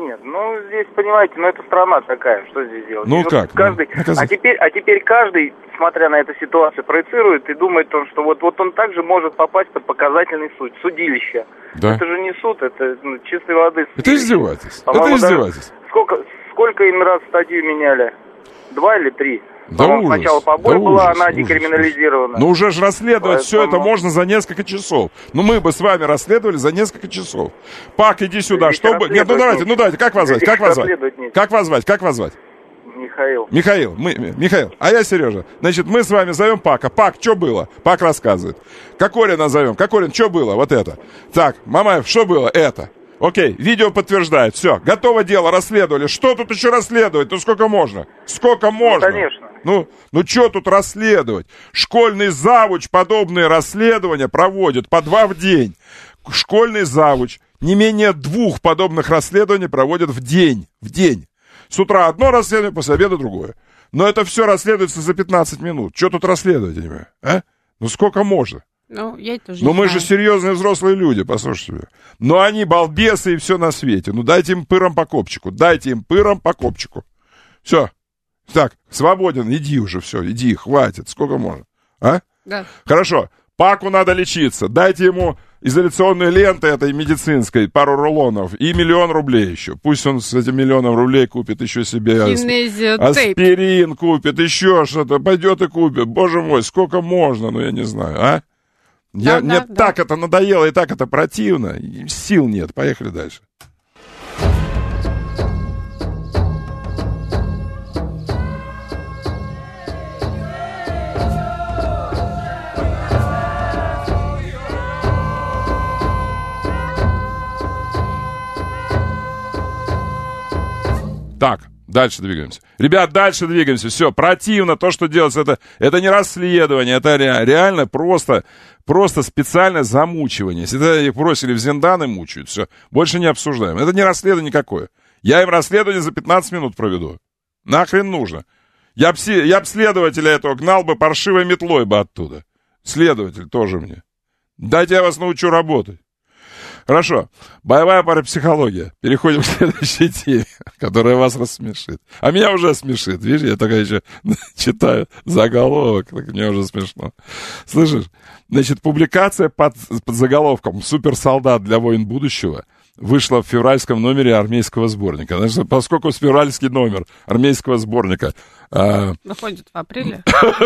Нет, ну здесь, понимаете, ну это страна такая, что здесь делать? Ну вот как? Каждый, ну, а, теперь, а теперь каждый, смотря на эту ситуацию, проецирует и думает, что вот, вот он также может попасть под показательный суд, судилище. Да. Это же не суд, это ну, чистой воды судилище. Это издевательство. По-моему, Это издевательство. Сколько, сколько им раз статью меняли? Два или три? Да ужас, сначала побой да была, ужас, она ужас, декриминализирована. Ну уже же расследовать Поэтому... все это можно за несколько часов. Ну мы бы с вами расследовали за несколько часов. Пак, иди сюда. Здесь Что бы... Нет, ну давайте, ну давайте, как вас звать? Как вас звать? Как вас звать? Как вас звать? Михаил. Михаил, мы, Михаил, а я Сережа. Значит, мы с вами зовем Пака. Пак, что было? Пак рассказывает. Кокорин назовем. Кокорин, что было? Вот это. Так, Мамаев, что было? Это. Окей, видео подтверждает. Все, готово дело, расследовали. Что тут еще расследовать? Ну сколько можно? Сколько можно? Ну, конечно. Ну, ну что тут расследовать? Школьный завуч подобные расследования проводит по два в день. Школьный завуч не менее двух подобных расследований проводит в день. В день. С утра одно расследование, после обеда другое. Но это все расследуется за пятнадцать минут. Что тут расследовать, я не понимаю? А? Ну сколько можно? Ну, я тоже Но мы знаю. же серьезные взрослые люди, послушайте меня. Но они балбесы и все на свете. Ну дайте им пыром по копчику. Дайте им пыром по копчику. Все. Так, свободен, иди уже, все, иди, хватит. Сколько можно? А? Да. Хорошо. Паку надо лечиться. Дайте ему изоляционной ленты этой медицинской, пару рулонов и миллион рублей еще. Пусть он с этим миллионом рублей купит еще себе аспирин, купит, еще что-то. Пойдет и купит. Боже мой, сколько можно, ну я не знаю, а? Я, да, мне да, так да. это надоело и так это противно. Сил нет. Поехали дальше. Так, дальше двигаемся. Ребят, дальше двигаемся. Все, противно то, что делается. Это, это не расследование, это ре, реально просто, просто специальное замучивание. Если их бросили в Зиндан и мучают, все, больше не обсуждаем. Это не расследование никакое. Я им расследование за пятнадцать минут проведу. Нахрен нужно. Я б, я б следователя этого гнал бы паршивой метлой бы оттуда. Следователь тоже мне. Дайте я вас научу работать. Хорошо. Боевая парапсихология. Переходим к следующей теме, которая вас рассмешит. А меня уже смешит. Видишь, я только еще читаю заголовок, так мне уже смешно. Слышишь? Значит, публикация под, под заголовком «Суперсолдат для войн будущего» вышла в февральском номере армейского сборника. Значит, поскольку февральский номер армейского сборника... А... Находит в апреле.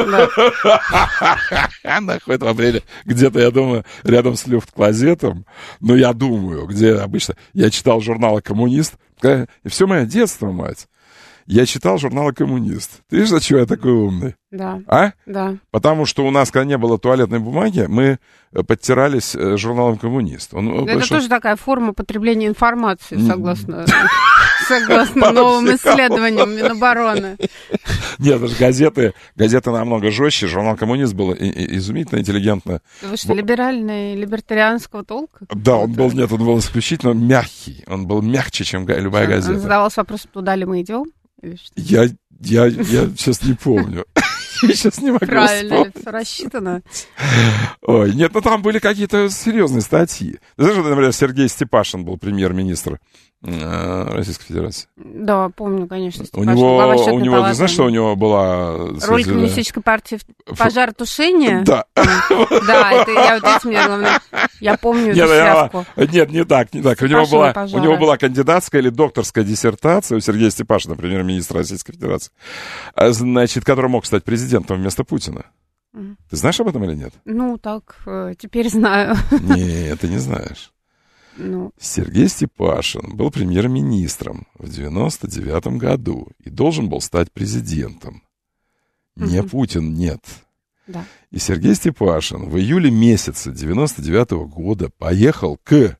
Находит в апреле. Где-то, я думаю, рядом с люфт-клозетом. Ну, я думаю, где обычно... Я читал журналы «Коммунист». И все мое детство, мать. Я читал журналы «Коммунист». Ты видишь, за чего я такой умный? Да. А? Да. Потому что у нас, когда не было туалетной бумаги, мы подтирались журналом «Коммунист». Он, это что... тоже такая форма потребления информации, согласно, согласно новым исследованиям Минобороны. Нет, даже газеты, газеты намного жестче. Журнал «Коммунист» был изумительно, интеллигентно. Вы что, либеральный, либертарианского толка? Да, он был, нет, он был исключительно мягкий. Он был мягче, чем любая газета. Он задавался вопросом, туда ли мы идем? Я, я, я сейчас не помню. Я сейчас не могу Правильно, вспомнить. все рассчитано. Ой, нет, ну там были какие-то серьезные статьи. Ты знаешь, например, Сергей Степашин был премьер-министр э, Российской Федерации? Да, помню, конечно, Степашин. У него, у него ты знаешь, что у него была... Роль коммунистической партии в пожаротушении? Да. Да, это я вот этим, я, главное, я помню эту связку. Нет, не так, не так. У него, была, у него была кандидатская или докторская диссертация у Сергея Степашина, премьер-министра Российской Федерации, значит, который мог стать президентом вместо Путина. Mm. Ты знаешь об этом или нет? Ну, так, теперь знаю. Нет, ты не знаешь. Ну. Сергей Степашин был премьер-министром в девяносто девятом году и должен был стать президентом. Не mm-hmm. Путин, нет. Да. И Сергей Степашин в июле месяце девяносто девятого года поехал к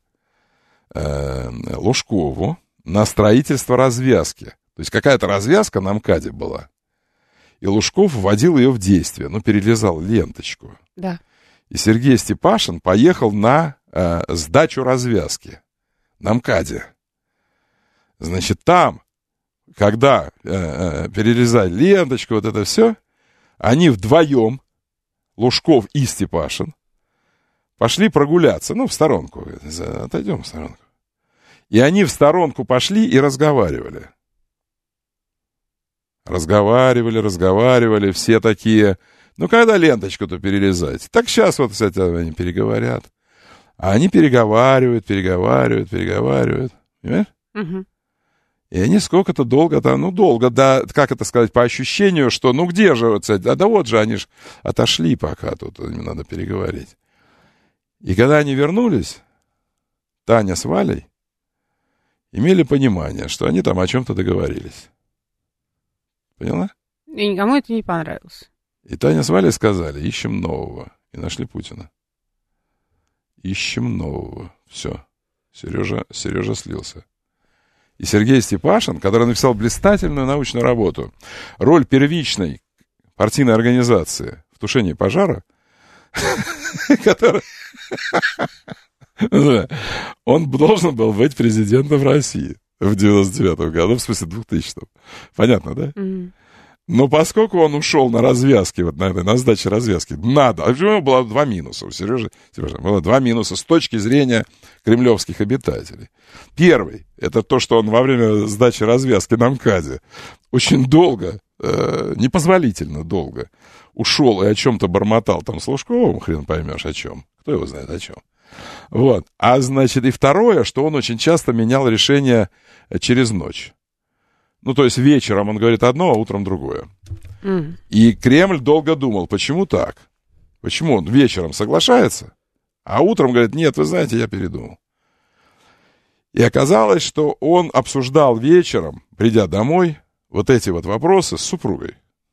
э, Лужкову на строительство развязки. То есть какая-то развязка на МКАДе была. И Лужков вводил ее в действие, ну, перелезал ленточку. Да. И Сергей Степашин поехал на э, сдачу развязки на МКАДе. Значит, там, когда э, э, перелезали ленточку, вот это все, они вдвоем, Лужков и Степашин, пошли прогуляться, ну, в сторонку. Отойдем в сторонку. И они в сторонку пошли и разговаривали. Разговаривали, разговаривали, все такие... Ну, когда ленточку-то перерезать? Так сейчас вот, кстати, они переговорят. А они переговаривают, переговаривают, переговаривают. Понимаешь? Угу. И они сколько-то долго там, ну, долго, да, как это сказать, по ощущению, что, ну, где же, вот, а да вот же, они ж отошли пока, тут им надо переговорить. И когда они вернулись, Таня с Валей имели понимание, что они там о чем-то договорились. Поняла? И никому это не понравилось. И Таня с Валей сказали, ищем нового. И нашли Путина. Ищем нового. Все. Сережа, Сережа слился. И Сергей Степашин, который написал блистательную научную работу «Роль первичной партийной организации в тушении пожара», он должен был быть президентом России в девяносто девятом году, в смысле двухтысячном. Понятно, да? Но поскольку он ушел на развязке, вот на этой, на сдаче развязки, надо. А у него было два минуса. У Сережи, Сережи было два минуса с точки зрения кремлевских обитателей. Первый, это то, что он во время сдачи развязки на МКАДе очень долго, э, непозволительно долго ушел и о чем-то бормотал там с Лужковым, хрен поймешь о чем. Кто его знает о чем. Вот. А значит, и второе, что он очень часто менял решение через ночь. Ну, то есть вечером он говорит одно, а утром другое. Mm. И Кремль долго думал, почему так? Почему он вечером соглашается, а утром говорит, нет, вы знаете, я передумал. И оказалось, что он обсуждал вечером, придя домой, вот эти вот вопросы с супругой.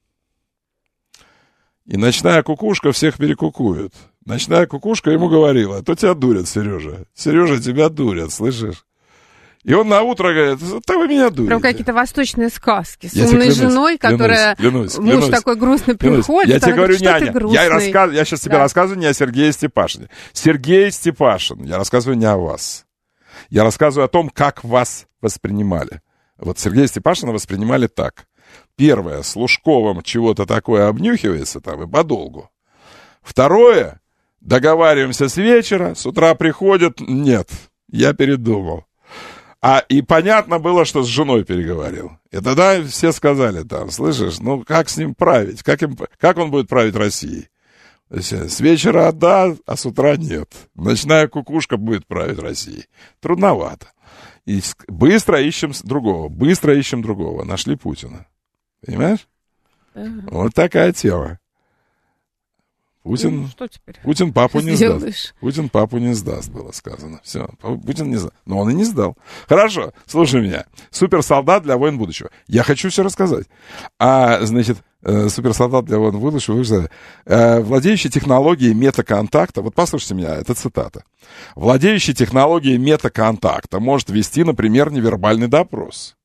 И ночная кукушка всех перекукует. Ночная кукушка ему говорила, то тебя дурят, Сережа. Сережа, тебя дурят, слышишь? И он на утро говорит, да вы меня дурите. Прям какие-то восточные сказки с я умной клянусь, женой, которая... Клянусь, клянусь, муж клянусь, такой грустный клянусь. приходит. Я тебе говорю, говорит, няня, я, рассказ... я сейчас тебе да. рассказываю не о Сергее Степашине. Сергей Степашин, я рассказываю не о вас. Я рассказываю о том, как вас воспринимали. Вот Сергея Степашина воспринимали так. Первое, с Лужковым чего-то такое обнюхивается там и подолгу. Второе, договариваемся с вечера, с утра приходит, нет, я передумал. А и понятно было, что с женой переговорил. И тогда все сказали там, слышишь, ну как с ним править? Как, им, как он будет править Россией? С вечера да, а с утра нет. Ночная кукушка будет править Россией. Трудновато. И быстро ищем другого. Быстро ищем другого. Нашли Путина. Понимаешь? Uh-huh. Вот такая тема. Путин, ну, что теперь? Путин папу не Сделаешь? сдаст. Путин папу не сдаст, было сказано. Все, Путин не сдаст. Но он и не сдал. Хорошо, слушай меня. Суперсолдат для войн будущего. Я хочу все рассказать. А, значит, э, суперсолдат для войн будущего, вы же э, владеющий технологией метаконтакта, вот послушайте меня, это цитата. Владеющий технологией метаконтакта может вести, например, невербальный допрос.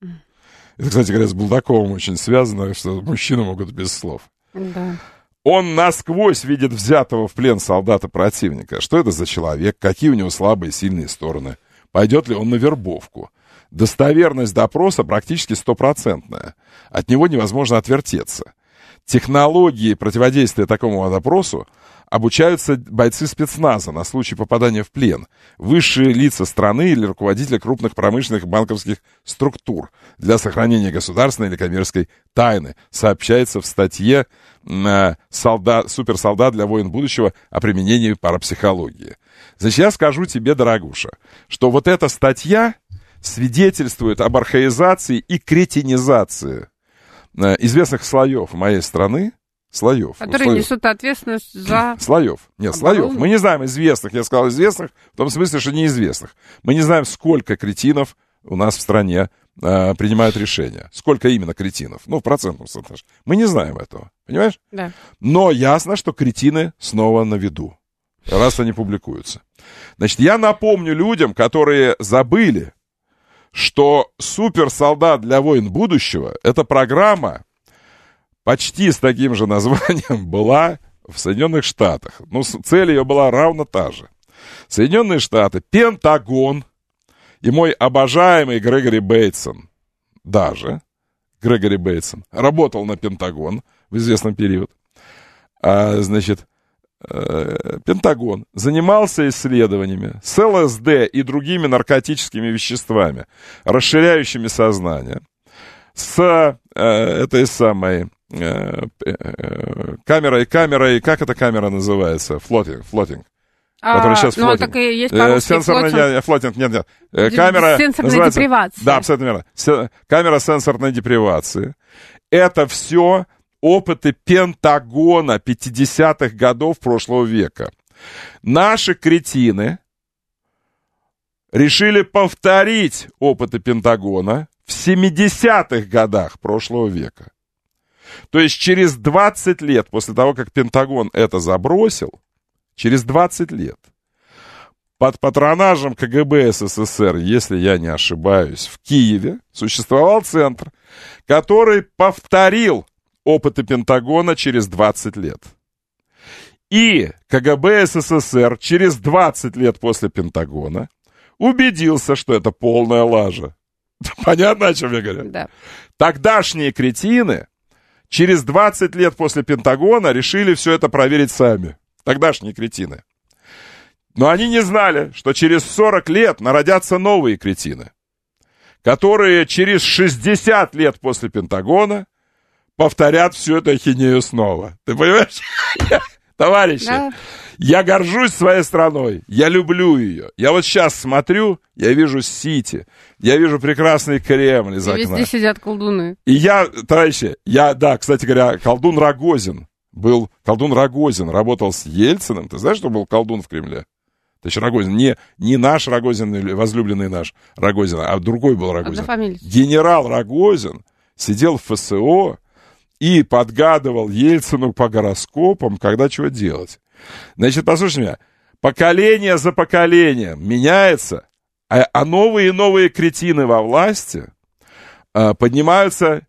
Это, кстати говоря, с Булдаковым очень связано, что мужчины могут без слов. Да. Он насквозь видит взятого в плен солдата противника. Что это за человек? Какие у него слабые и сильные стороны? Пойдет ли он на вербовку? Достоверность допроса практически стопроцентная. От него невозможно отвертеться. Технологии противодействия такому допросу обучаются бойцы спецназа на случай попадания в плен, высшие лица страны или руководители крупных промышленных и банковских структур для сохранения государственной или коммерческой тайны, сообщается в статье э, солдат, «Суперсолдат для войн будущего» о применении парапсихологии. Значит, я скажу тебе, дорогуша, что вот эта статья свидетельствует об архаизации и кретинизации э, известных слоев моей страны, слоев. Которые слоев. Несут ответственность за... Слоев. Нет, оборону. Слоев. Мы не знаем известных, я сказал известных, в том смысле, что неизвестных. Мы не знаем, сколько кретинов у нас в стране э, принимают решения. Сколько именно кретинов. Ну, в процентном соотношении. Мы не знаем этого. Понимаешь? Да. Но ясно, что кретины снова на виду, раз они публикуются. Значит, я напомню людям, которые забыли, что «Суперсолдат для войн будущего» — это программа, почти с таким же названием была в Соединенных Штатах. Ну, цель ее была равно та же. Соединенные Штаты, Пентагон и мой обожаемый Грегори Бейтсон, даже Грегори Бейтсон, работал на Пентагон в известный период. А, значит, э, Пентагон занимался исследованиями с ЛСД и другими наркотическими веществами, расширяющими сознание, с э, этой самой э, э, камерой, камерой, как эта камера называется? Флотинг, флотинг. А, который сейчас ну, флотинг. так и есть по-русски Сенсорный, флотинг. флотинг, нет, нет. Д- камера сенсорной называется... депривации. Да, абсолютно верно. С... Камера сенсорной депривации. Это все опыты Пентагона пятидесятых годов прошлого века. Наши кретины решили повторить опыты Пентагона в семидесятых годах прошлого века. То есть через двадцать лет после того, как Пентагон это забросил, через двадцать лет под патронажем КГБ СССР, если я не ошибаюсь, в Киеве существовал центр, который повторил опыты Пентагона через двадцать лет. И КГБ СССР через двадцать лет после Пентагона убедился, что это полная лажа. Понятно, о чем я говорю? Да. Тогдашние кретины через двадцать лет после Пентагона решили все это проверить сами. Тогдашние кретины. Но они не знали, что через сорок лет народятся новые кретины, которые через шестьдесят лет после Пентагона повторят всю эту ахинею снова. Ты понимаешь? Товарищи, да. Я горжусь своей страной, я люблю ее. Я вот сейчас смотрю, я вижу Сити, я вижу прекрасный Кремль из окна. И везде сидят колдуны. И я, товарищи, я, да, кстати говоря, колдун Рогозин. Был колдун Рогозин, работал с Ельциным. Ты знаешь, что был колдун в Кремле? То есть Рогозин, не, не наш Рогозин, возлюбленный наш Рогозин, а другой был Рогозин. Генерал Рогозин сидел в ФСО и подгадывал Ельцину по гороскопам, когда чего делать. Значит, послушай меня, поколение за поколением меняется, а, а новые и новые кретины во власти а, поднимаются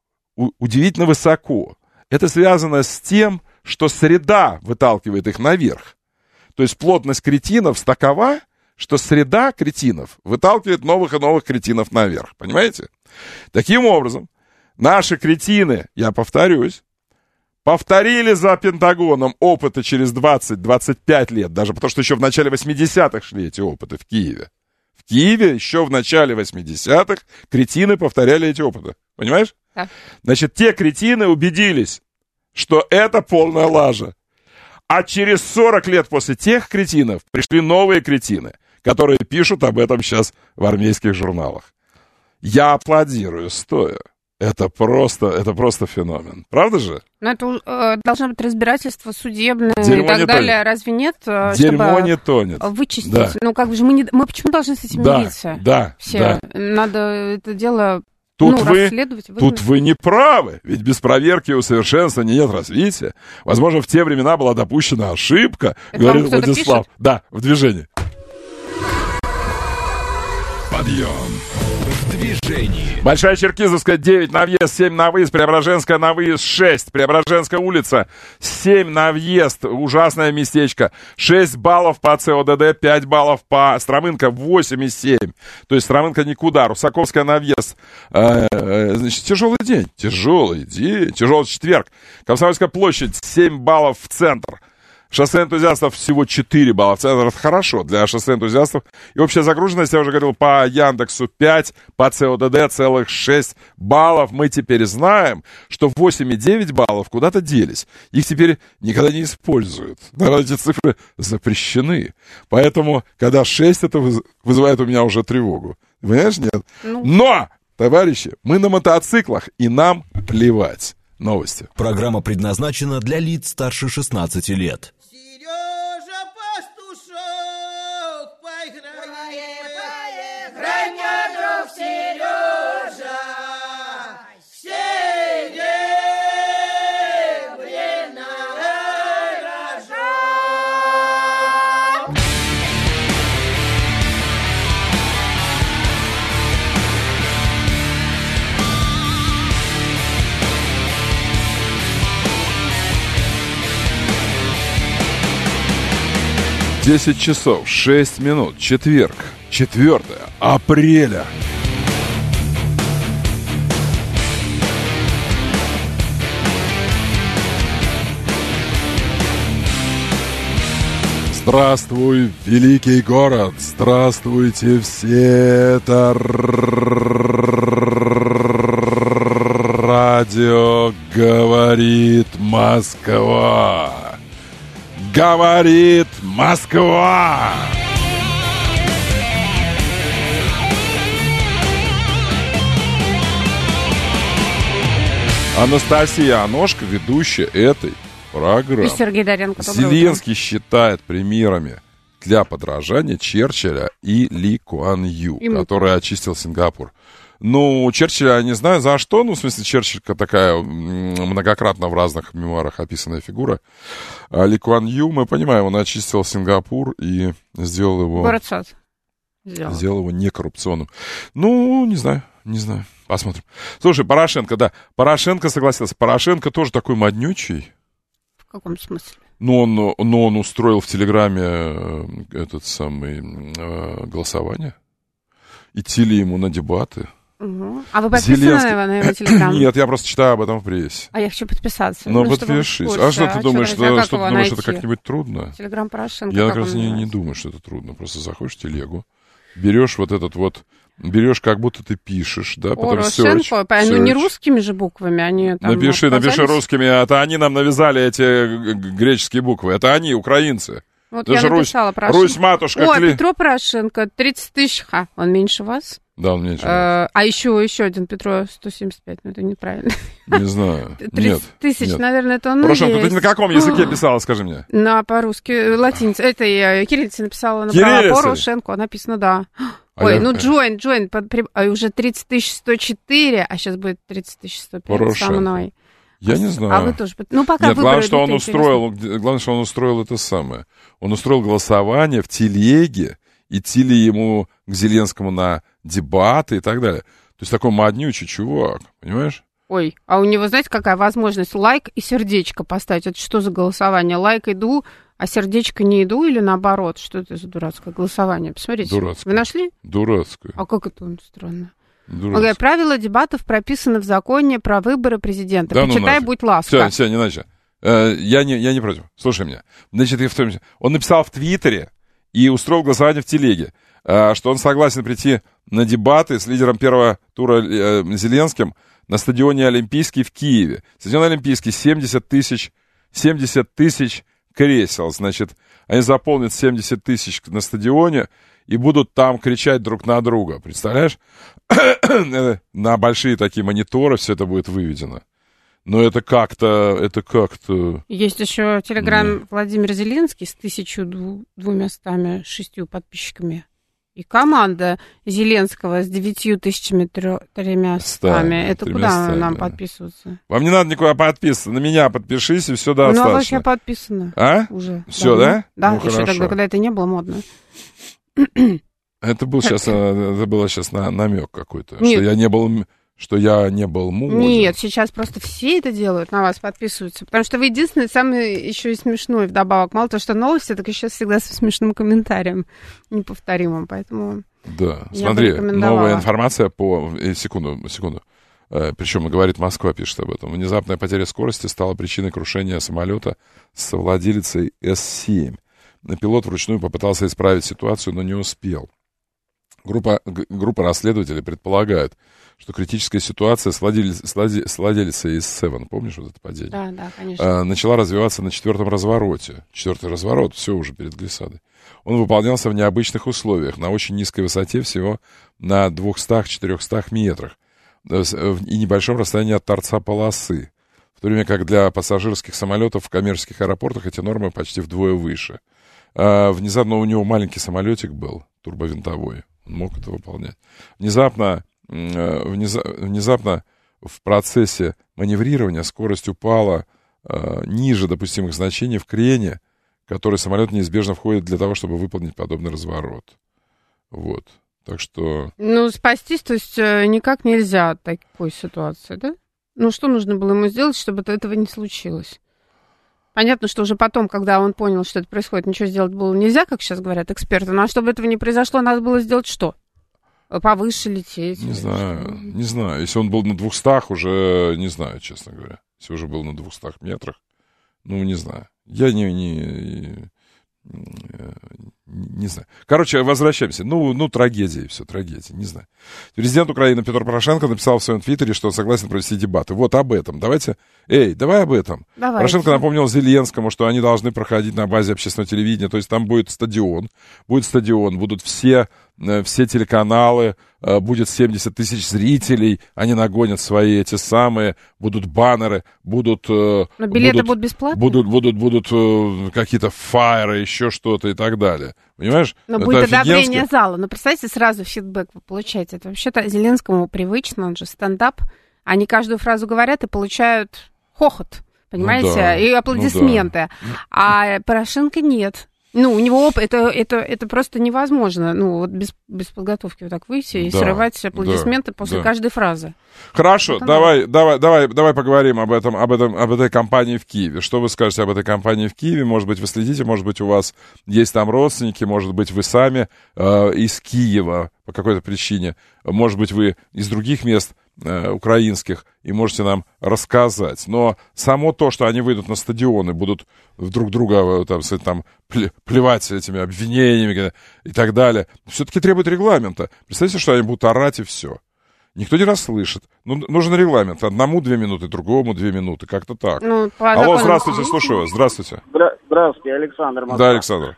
у, удивительно высоко. Это связано с тем, что среда выталкивает их наверх. То есть плотность кретинов такова, что среда кретинов выталкивает новых и новых кретинов наверх. Понимаете? Таким образом, наши кретины, я повторюсь, повторили за Пентагоном опыты через двадцать-двадцать пять лет, даже потому что еще в начале восьмидесятых шли эти опыты в Киеве. В Киеве еще в начале восьмидесятых кретины повторяли эти опыты. Понимаешь? Да. Значит, те кретины убедились, что это полная лажа. А через сорок лет после тех кретинов пришли новые кретины, которые пишут об этом сейчас в армейских журналах. Я аплодирую стоя. Это просто, это просто феномен. Правда же? Но это э, должно быть разбирательство судебное Дерьмо и так далее. Тонет. Разве нет? Дерьмо чтобы не тонет. Вычистить. Да. Ну, как же мы не... Мы почему должны с этим да, мириться? Да, Все. да. Надо это дело тут ну, вы, расследовать. Тут вы не правы. Ведь без проверки и усовершенствования нет развития. Возможно, в те времена была допущена ошибка, это говорит Владислав. Пишет? Да, в движении. Подъем. В движении. Большая Черкизовская, девять на въезд, семь на выезд, Преображенская на выезд, шесть. Преображенская улица, семь на въезд, ужасное местечко. шесть баллов по ЦОДД, пять баллов по Стромынка, восемь и семь. То есть Стромынка никуда. Русаковская на въезд. Э, э, значит, тяжелый день. Тяжелый день. Тяжелый четверг. Комсомольская площадь, семь баллов в центр. Шоссе энтузиастов всего четыре балла в центр. Это хорошо для шоссе энтузиастов. И общая загруженность, я уже говорил, по Яндексу пять, по ЦОДД целых шесть баллов. Мы теперь знаем, что восемь и девять баллов куда-то делись. Их теперь никогда не используют. Наверное, эти цифры запрещены. Поэтому, когда шесть, это вызывает у меня уже тревогу. Понимаешь, нет? Ну... Но, товарищи, мы на мотоциклах, и нам плевать. Новости. Программа предназначена для лиц старше шестнадцати лет. Сережа Пастушок, поиграй, поиграй, мне, друг Сережа, все дебри на рожок. десять часов шесть минут, четверг, четвёртое апреля. Здравствуй, великий город! Здравствуйте все! Это радио говорит Москва! Говорит Москва! Анастасия Аношка, ведущая этой программы. И Сергей Доренко. Зеленский считает примерами для подражания Черчилля и Ли Куан Ю, и который очистил Сингапур. Ну, Черчилля я не знаю за что, ну, в смысле, Черчилль такая многократно в разных мемуарах описанная фигура. А Ли Куан Ю, мы понимаем, он очистил Сингапур и сделал его... Город-сад. Сделал. Сделал его некоррупционным. Ну, не знаю, не знаю. Посмотрим. Слушай, Порошенко, да, Порошенко согласился. Порошенко тоже такой моднючий. В каком смысле? Ну, он, но он устроил в Телеграме этот самый э, голосование. Идти ли ему на дебаты. Угу. А вы подписаны Зеленский... на его Телеграм? Нет, я просто читаю об этом в прессе. А я хочу подписаться. Ну, ну подпишись. А что ты думаешь, что, а что, ты думаешь это как-нибудь трудно? Телеграм Порошенко. Я как раз не, не думаю, что это трудно. Просто заходишь в телегу, берешь вот этот вот, берешь, как будто ты пишешь, да, потом Порошенко, ну не русскими же буквами, они там Напиши, отказались. напиши русскими, это они нам навязали эти греческие буквы, это они, украинцы. Вот это я же написала Русь, Порошенко. Русь матушка. О, кли... Петро Порошенко, тридцать тысяч, ха, он меньше вас. Да, он меньше. А, а еще, еще один Петро сто семьдесят пять, ну это неправильно. Не знаю. тридцать тысяч, наверное, это он Порошенко, есть. ты на каком языке писала, скажи мне? На по-русски, латиница. Это я кириллице написала, на Порошенко, написано, да. А Ой, я... ну Джоин, Джоин, уже тридцать тысяч сто четыре, а сейчас будет тридцать тысяч сто пять со мной. Я не знаю. А вы тоже... Ну, пока Нет, главное, что он интересно. устроил, главное, что он устроил это самое. Он устроил голосование в телеге, идти ли ему к Зеленскому на дебаты и так далее. То есть такой моднючий чувак, понимаешь? Ой, а у него, знаете, какая возможность? Лайк и сердечко поставить. Это что за голосование? Лайк иду, а сердечко не иду или наоборот? Что это за дурацкое голосование? Посмотрите. Дурацкое. Вы нашли? Дурацкое. А как это он странно? Дурацкое. Правила дебатов прописаны в законе про выборы президента. Да, Почитай, ну, будь ласка. Все, все, не начали. Э, я, не, я не против. Слушай меня. Значит, я в том... Он написал в Твиттере и устроил голосование в телеге, э, что он согласен прийти на дебаты с лидером первого тура э, Зеленским на стадионе Олимпийский в Киеве. Стадион Олимпийский, семьдесят тысяч кресел. Значит, они заполнят семьдесят тысяч на стадионе и будут там кричать друг на друга. Представляешь? На большие такие мониторы все это будет выведено. Но это как-то, это как-то... Есть еще телеграм Владимир Зеленский с тысяча двумястами шестью подписчиками. И команда Зеленского с девятью тысячами тремястами. Это куда нам подписываться? Вам не надо никуда подписываться. На меня подпишись, и все достаточно. Ну, а вот я подписана. А? Уже. Все, да? Да, ну, еще хорошо. тогда, когда это не было модно. Это был сейчас, это было сейчас на, намек какой-то, что я не был, что я не был мудр. Нет, сейчас просто все это делают, на вас подписываются, потому что вы единственный, самый еще и смешной вдобавок. Мало того, что новости, так и сейчас всегда со смешным комментарием, неповторимым, поэтому... Да, смотри, новая информация по... Э, секунду, секунду. Э, причем, говорит Москва, пишет об этом. Внезапная потеря скорости стала причиной крушения самолета с владелицей эс семь. Пилот вручную попытался исправить ситуацию, но не успел. Группа, группа расследователей предполагает, что критическая ситуация с, владелец, с владелицей эс семь, помнишь вот это падение? Да, да, конечно. Э, начала развиваться на четвертом развороте. Четвертый разворот, все уже перед глиссадой. Он выполнялся в необычных условиях, на очень низкой высоте, всего на двухстах-четырехстах метрах, и небольшом расстоянии от торца полосы, в то время как для пассажирских самолетов в коммерческих аэропортах эти нормы почти вдвое выше. А внезапно у него маленький самолетик был, турбовинтовой, он мог это выполнять. Внезапно, внезапно в процессе маневрирования скорость упала ниже допустимых значений в крене, который самолет неизбежно входит для того, чтобы выполнить подобный разворот. Вот. Так что... Ну, спастись, то есть, никак нельзя от такой ситуации, да? Ну, что нужно было ему сделать, чтобы этого не случилось? Понятно, что уже потом, когда он понял, что это происходит, ничего сделать было нельзя, как сейчас говорят эксперты. Но чтобы этого не произошло, надо было сделать что? Повыше лететь? Не знаю, что? не знаю. Если он был на двухстах, уже не знаю, честно говоря. Если уже был на двухстах метрах, ну, не знаю. Я не, не, Не знаю. Короче, возвращаемся. Ну, ну, трагедия, все, трагедия, не знаю. Президент Украины Петр Порошенко написал в своем твиттере, что он согласен провести дебаты. Вот об этом. Давайте, эй, давай об этом. Давайте. Порошенко напомнил Зеленскому, что они должны проходить на базе общественного телевидения, то есть там будет стадион, будет стадион, будут все, все телеканалы, будет семьдесят тысяч зрителей, они нагонят свои эти самые, будут баннеры, будут... Но билеты будут, будут бесплатные? Будут, будут, будут какие-то фаеры, еще что-то и так далее. Понимаешь? Но это будет офигенски. одобрение зала. Но представьте, сразу фидбэк вы получаете. Это вообще-то Зеленскому привычно, он же стендап. Они каждую фразу говорят и получают хохот, понимаете, ну да, и аплодисменты. Ну да. А Порошенко нет. Ну, у него это, это, это просто невозможно. Ну, вот без, без подготовки вот так выйти и да, срывать аплодисменты да, после да. каждой фразы. Хорошо, это давай, давай, давай, давай поговорим об этом, об этом, об этой кампании в Киеве. Что вы скажете об этой кампании в Киеве? Может быть, вы следите, может быть, у вас есть там родственники, может быть, вы сами э, из Киева по какой-то причине, может быть, вы из других мест э, украинских, и можете нам рассказать. Но само то, что они выйдут на стадионы, будут друг друга там, там, плевать этими обвинениями и так далее, все-таки требует регламента. Представьте, что они будут орать и все. Никто не расслышит. Ну, нужен регламент. Одному две минуты, другому две минуты. Как-то так. Ну, Алло, здравствуйте, слушаю вас. Здравствуйте. Здра- здравствуйте, Александр Москва. Да, Александр.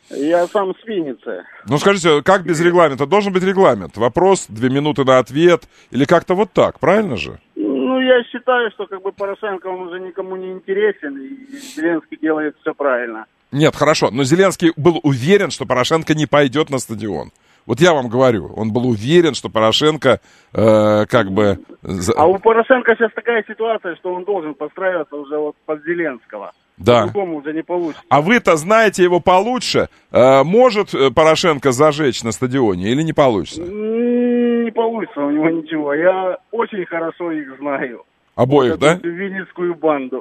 Я сам с Винницы. Ну, скажите, как без регламента? Должен быть регламент. Вопрос, две минуты на ответ. Или как-то вот так, правильно же? Ну, я считаю, что как бы Порошенко, он уже никому не интересен, и Зеленский делает все правильно. Нет, хорошо, но Зеленский был уверен, что Порошенко не пойдет на стадион. Вот я вам говорю, он был уверен, что Порошенко э, как бы... А у Порошенко сейчас такая ситуация, что он должен подстраиваться уже вот под Зеленского. Да. По-другому уже не получится. А вы-то знаете его получше. Э, может Порошенко зажечь на стадионе или не получится? Не получится у него ничего. Я очень хорошо их знаю. Обоих, вот да? Винницкую банду.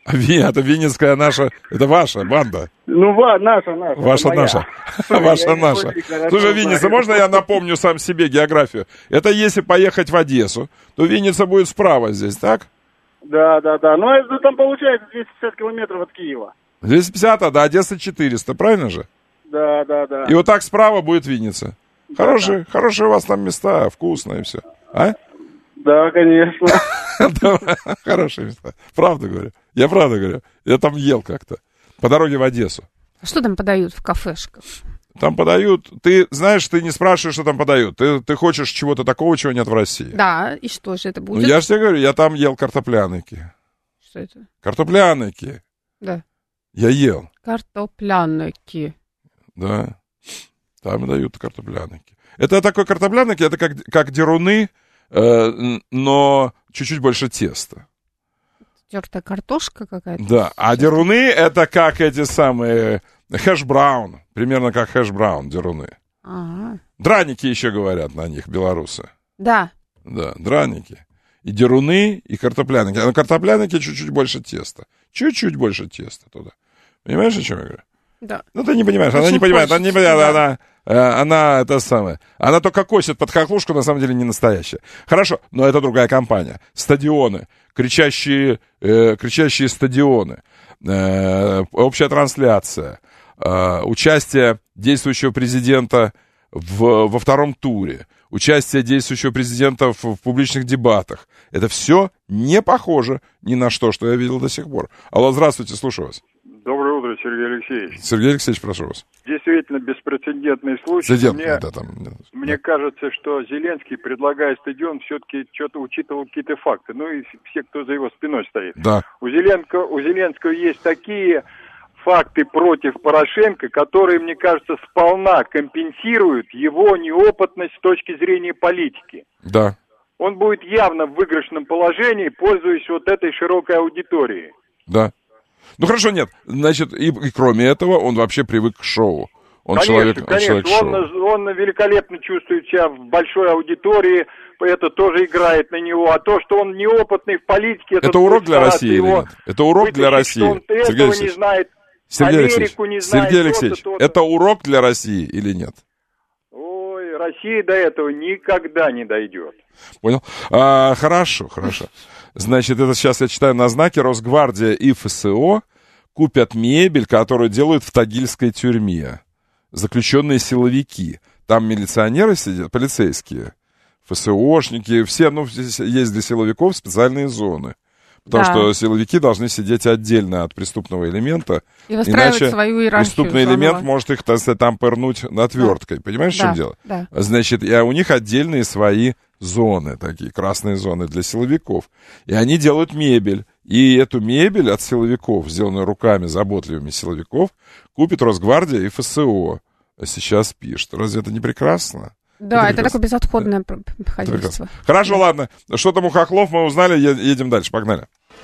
Это Винницкая наша, это ваша банда. Ну, ва, наша, наша. Ваша, наша. Ваша, наша. Слушай, Винница, можно я напомню сам себе географию? Это если поехать в Одессу, то Винница будет справа здесь, так? Да, да, да. Ну, это там получается двести пятьдесят километров от Киева. двести пятьдесят, а до Одессы четыреста, правильно же? Да, да, да. И вот так справа будет Винница. Да, хорошие, да. Хорошие у вас там места, вкусные все. А? Да, конечно. Хорошие места. Правда говорю. Я правда говорю. Я там ел как-то. По дороге в Одессу. А что там подают в кафешках? Там подают... Ты знаешь, ты не спрашиваешь, что там подают. Ты, ты хочешь чего-то такого, чего нет в России. Да, и что же это будет? Ну, я же тебе говорю, я там ел картопляники. Что это? Картопляники. Да. Я ел. Картопляники. Да. Там дают картопляники. Это такой картопляники, это как, как деруны, э, но чуть-чуть больше теста. Тертая картошка какая-то? Да, а деруны это как эти самые хэш-браун, примерно как хэш-браун деруны. Ага. Драники еще говорят на них белорусы. Да. Да, драники. И деруны, и картопляники. А на картопляники чуть-чуть больше теста. Чуть-чуть больше теста туда. Понимаешь, о чем я говорю? Да. Ну, ты не понимаешь, она Очень не понимает, она не понимает, да. она, она, она, это самое, она только косит под хохлушку, на самом деле не настоящая. Хорошо, но это другая компания. Стадионы, кричащие, э, кричащие стадионы, э, общая трансляция, э, участие действующего президента в, во втором туре, участие действующего президента в, в публичных дебатах. Это все не похоже ни на что, что я видел до сих пор. Алло, здравствуйте, слушаю вас. Доброе утро, Сергей Алексеевич. Сергей Алексеевич, прошу вас. Действительно беспрецедентный случай. Стадион, мне да, там, да. мне кажется, что Зеленский, предлагая стадион, все-таки что-то учитывал какие-то факты. Ну и все, кто за его спиной стоит. Да. У Зеленского, у Зеленского есть такие факты против Порошенко, которые, мне кажется, сполна компенсируют его неопытность с точки зрения политики. Да. Он будет явно в выигрышном положении, пользуясь вот этой широкой аудиторией. Да. Ну хорошо, нет. Значит, и, и кроме этого, он вообще привык к шоу. Он конечно, человек, конечно. Он, человек он, он великолепно чувствует себя в большой аудитории, это тоже играет на него. А то, что он неопытный в политике... Это, это урок для России или нет? Это урок вытащить, для России. Он Сергей этого не знает, Сергей Алексеевич, не знает, Сергей Алексеевич, то-то, то-то. Это урок для России или нет? Ой, Россия до этого никогда не дойдет. Понял? А, хорошо, хорошо. Значит, это сейчас я читаю на знаке. Росгвардия и ФСО купят мебель, которую делают в тагильской тюрьме. Заключенные силовики. Там милиционеры сидят, полицейские, ФСОшники, все, ну, здесь есть для силовиков специальные зоны. Потому да. что силовики должны сидеть отдельно от преступного элемента. И выстраивать иначе свою иерархию. Преступный заново. элемент может их там пырнуть отверткой. Да. Понимаешь, да. в чем дело? Да. Значит, а у них отдельные свои зоны, такие красные зоны для силовиков. И они делают мебель. И эту мебель от силовиков, сделанную руками заботливыми силовиков, купит Росгвардия и ФСО. А сейчас пишет. Разве это не прекрасно? Да, это, это такое безотходное хозяйство. Хорошо, да. ладно. Что там у хохлов, мы узнали, едем дальше. Погнали.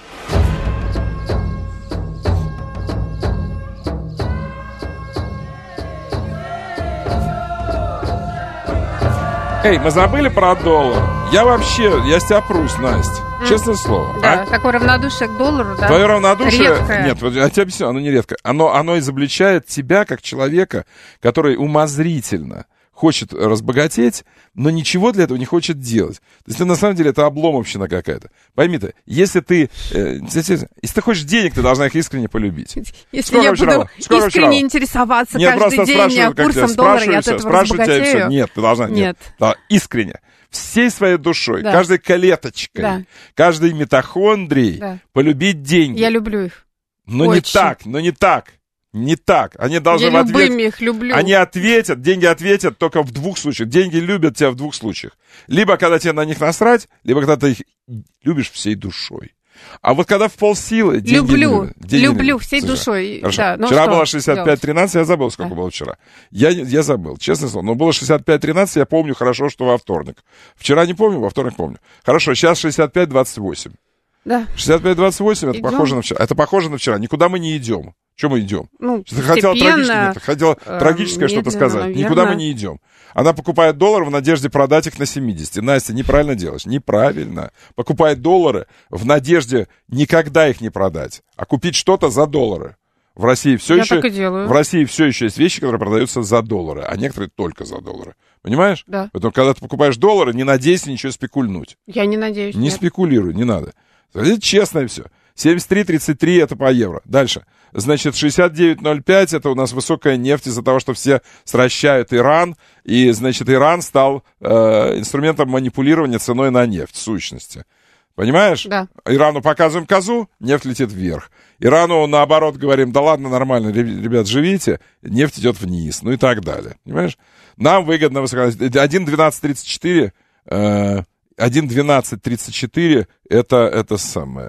Эй, мы забыли про доллар. Я вообще, я с тебя прусь, Настя. Mm. Честное слово. Да, а? такое равнодушие к доллару, да? Твое равнодушие... Редкое. Нет, вот я тебе объясню, оно не редко. Оно, оно изобличает тебя как человека, который умозрительно хочет разбогатеть, но ничего для этого не хочет делать. То есть, на самом деле, это обломовщина какая-то. Пойми ты, если ты... Э, если ты хочешь денег, ты должна их искренне полюбить. Если Скоро я вчера, буду скоро искренне вчера. интересоваться Нет, каждый день курсом доллара, я от этого разбогатею. Тебя, все. Нет, ты должна... Нет. нет. Да, искренне. Всей своей душой, да. каждой клеточкой, да. каждой митохондрией да. полюбить деньги. Я люблю их. Но Очень. не так, но не так. Не так. Они должны Я в ответ... любыми их люблю. Они ответят, деньги ответят только в двух случаях. Деньги любят тебя в двух случаях. Либо когда тебе на них насрать, либо когда ты их любишь всей душой. А вот когда в полсилы... Деньги люблю, любят, деньги люблю любят. всей Слушай, душой. Хорошо. Да, ну вчера что было шестьдесят пять тринадцать, я забыл, сколько да. было вчера. Я, я забыл, честное слово. Но было шестьдесят пять тринадцать, я помню хорошо, что во вторник. Вчера не помню, во вторник помню. Хорошо, сейчас шестьдесят пять двадцать восемь. Да. шестьдесят пять двадцать восемь, это идем. похоже на вчера. Это похоже на вчера. Никуда мы не идем. Чем мы идем? Ну, ты хотела трагическое, э, хотела трагическое что-то сказать. Наверное. Никуда мы не идем. Она покупает доллары в надежде продать их на семьдесят. Настя, неправильно делаешь. Неправильно. Покупает доллары в надежде никогда их не продать, а купить что-то за доллары. В России все Я еще... так и делаю. В России все еще есть вещи, которые продаются за доллары, а некоторые только за доллары. Понимаешь? Да. Поэтому, когда ты покупаешь доллары, не надейся ничего спекульнуть. Я не надеюсь. Не нет. спекулируй, не надо. Это честно все. семьдесят три тридцать три это по евро. Дальше. Значит, шестьдесят девять ноль пять это у нас высокая нефть из-за того, что все сращают Иран. И, значит, Иран стал э, инструментом манипулирования ценой на нефть, в сущности. Понимаешь? Да. Ирану показываем козу, нефть летит вверх. Ирану, наоборот, говорим, да ладно, нормально, ребят, живите, нефть идет вниз, ну и так далее. Понимаешь? Нам выгодно высоко... один двенадцать тридцать четыре э, один двенадцать тридцать четыре это, это самое...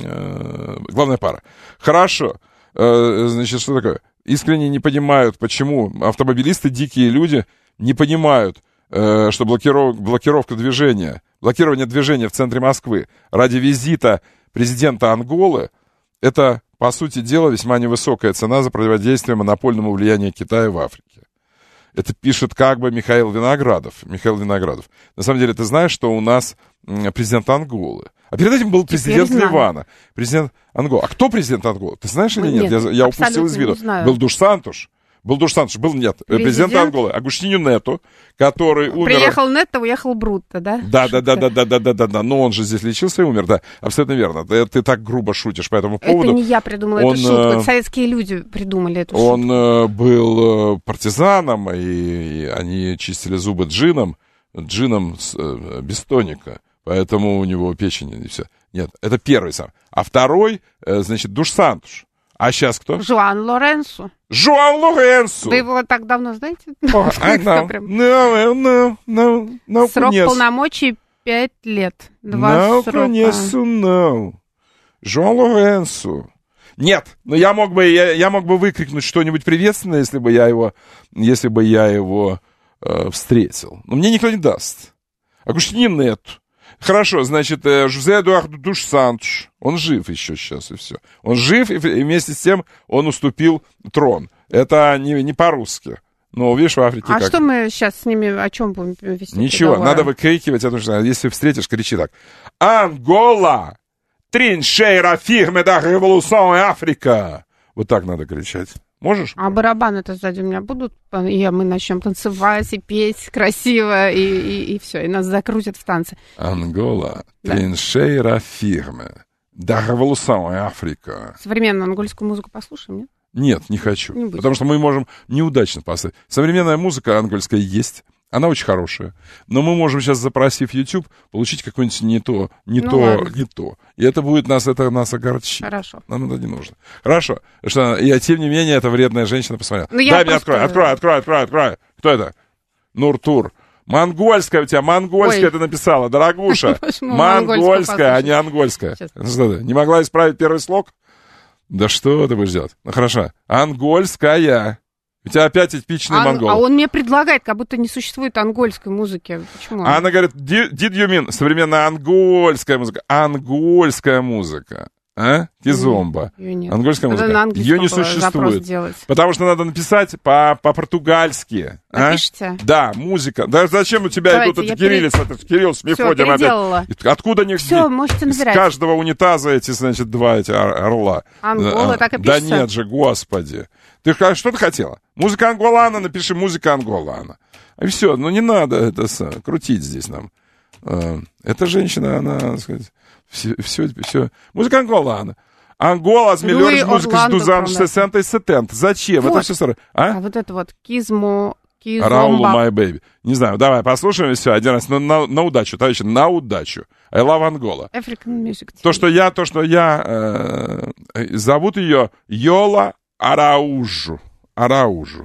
Э, главная пара. Хорошо. Э, значит, что такое? Искренне не понимают, почему автомобилисты, дикие люди, не понимают, э, что блокиров... блокировка движения, блокирование движения в центре Москвы ради визита президента Анголы, это, по сути дела, весьма невысокая цена за противодействие монопольному влиянию Китая в Африке. Это пишет как бы Михаил Виноградов. Михаил Виноградов. На самом деле, ты знаешь, что у нас президент Анголы. А перед этим был президент Ливана. Президент Анголы. А кто президент Анголы? Ты знаешь или нет? нет я я упустил из виду. Был Душ Сантуш. Был Душ Сантуш. Был, нет, президент, президент Анголы. Агуштиньо Нету, который умер... Приехал Нетто, уехал Брутто, да? Да, да, да, да, да, да, да, да, да. Но он же здесь лечился и умер, да. Абсолютно верно. Ты, ты так грубо шутишь по этому поводу. Это не я придумала он, эту шутку. Это советские люди придумали эту он шутку. Он был партизаном, и, и они чистили зубы джином, джином с, э, без тоника. Поэтому у него печень и все. Нет, это первый сам. А второй, э, значит, Душ Сантуш. А сейчас кто? Жуан Лоренсо. Жуан Лоренсо! Вы его так давно знаете? Oh, I know. No, no, no, no, Срок конец. полномочий пять лет. Два no, срока. Конечно, no. Жуан Лоренсо. Нет, но я мог бы, я, я мог бы выкрикнуть что-нибудь приветственное, если бы я его, если бы я его э, встретил. Но мне никто не даст. Агуштиньо Нету. Хорошо, значит, Жозе Эдуард Душ Сантуш, он жив еще сейчас, и все. Он жив, и вместе с тем он уступил трон. Это не, не по-русски. Но, видишь, в Африке А как... что мы сейчас с ними, о чем будем вести? Ничего, переговоры? Надо выкрикивать, потому что если встретишь, кричи так. Ангола! Триншейра фирме да революционная Африка! Вот так надо кричать. Можешь? А барабаны-то сзади у меня будут, и мы начнем танцевать и петь красиво, и, и, и все, и нас закрутят в танце. Ангола, да. Триншейра фирме. Да, Revolução Африка. Современную английскую музыку послушаем, нет? Нет, не хочу. Не потому что мы можем неудачно поставить. Современная музыка английская есть. Она очень хорошая. Но мы можем сейчас, запросив YouTube, получить какое-нибудь не то, не ну, то, ладно. не то. И это будет нас, это нас огорчит. Хорошо. Нам это не нужно. Хорошо. Что, и тем не менее, эта вредная женщина посмотрела. Ну, Дай мне просто... открой, открой, открой, открой, открой. Кто это? Нуртур. Монгольская у тебя, монгольская Ой. Ты написала, дорогуша. Монгольская, а не ангольская. Что ты, не могла исправить первый слог? Да что ты будешь делать? Ну, хорошо. Ангольская. У тебя опять эпичный а, монгол. А он мне предлагает, как будто не существует ангольской музыки. Почему? А она говорит, did you mean современная ангольская музыка? Ангольская музыка. А? Кизомба. Ее Ангольская музыка. Ее не существует. Потому что надо написать по- по-португальски. Напишите? А? Да, музыка. Да зачем у тебя Давайте, идут эти я кириллица, пере... Кирилл с Мефодием опять? Откуда они? Все, можете набирать. Из каждого унитаза эти, значит, два эти орла. Ангола, а, так и пишется? Да нет же, господи. Ты что ты хотела? Музыка Анголана, напиши музыка Анголана. И все, ну не надо это крутить здесь нам. Эта женщина, она, так сказать, все, все, все. Музыка Анголана. Ангола, as melhores músicas dos anos sessenta e setenta. Зачем? Вот. Это все старое. А? А вот это вот кизмо, кизомба. Раулу, my baby. Не знаю, давай послушаем, и все, один раз. На, на, на удачу, товарищи, на удачу. I love Angola. African music. То, что я, то, что я... Э, зовут ее Йола Араужу. Араужу.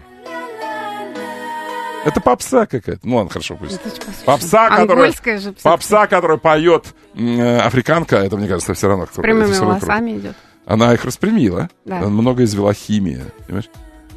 Это попса какая-то. Ну ладно, хорошо, пусть. Попса, которая, же попса, которая поет э, африканка, это, мне кажется, все равно. С прямыми волосами круто. Идет. Она их распрямила. Да. Много извела химия. Понимаешь?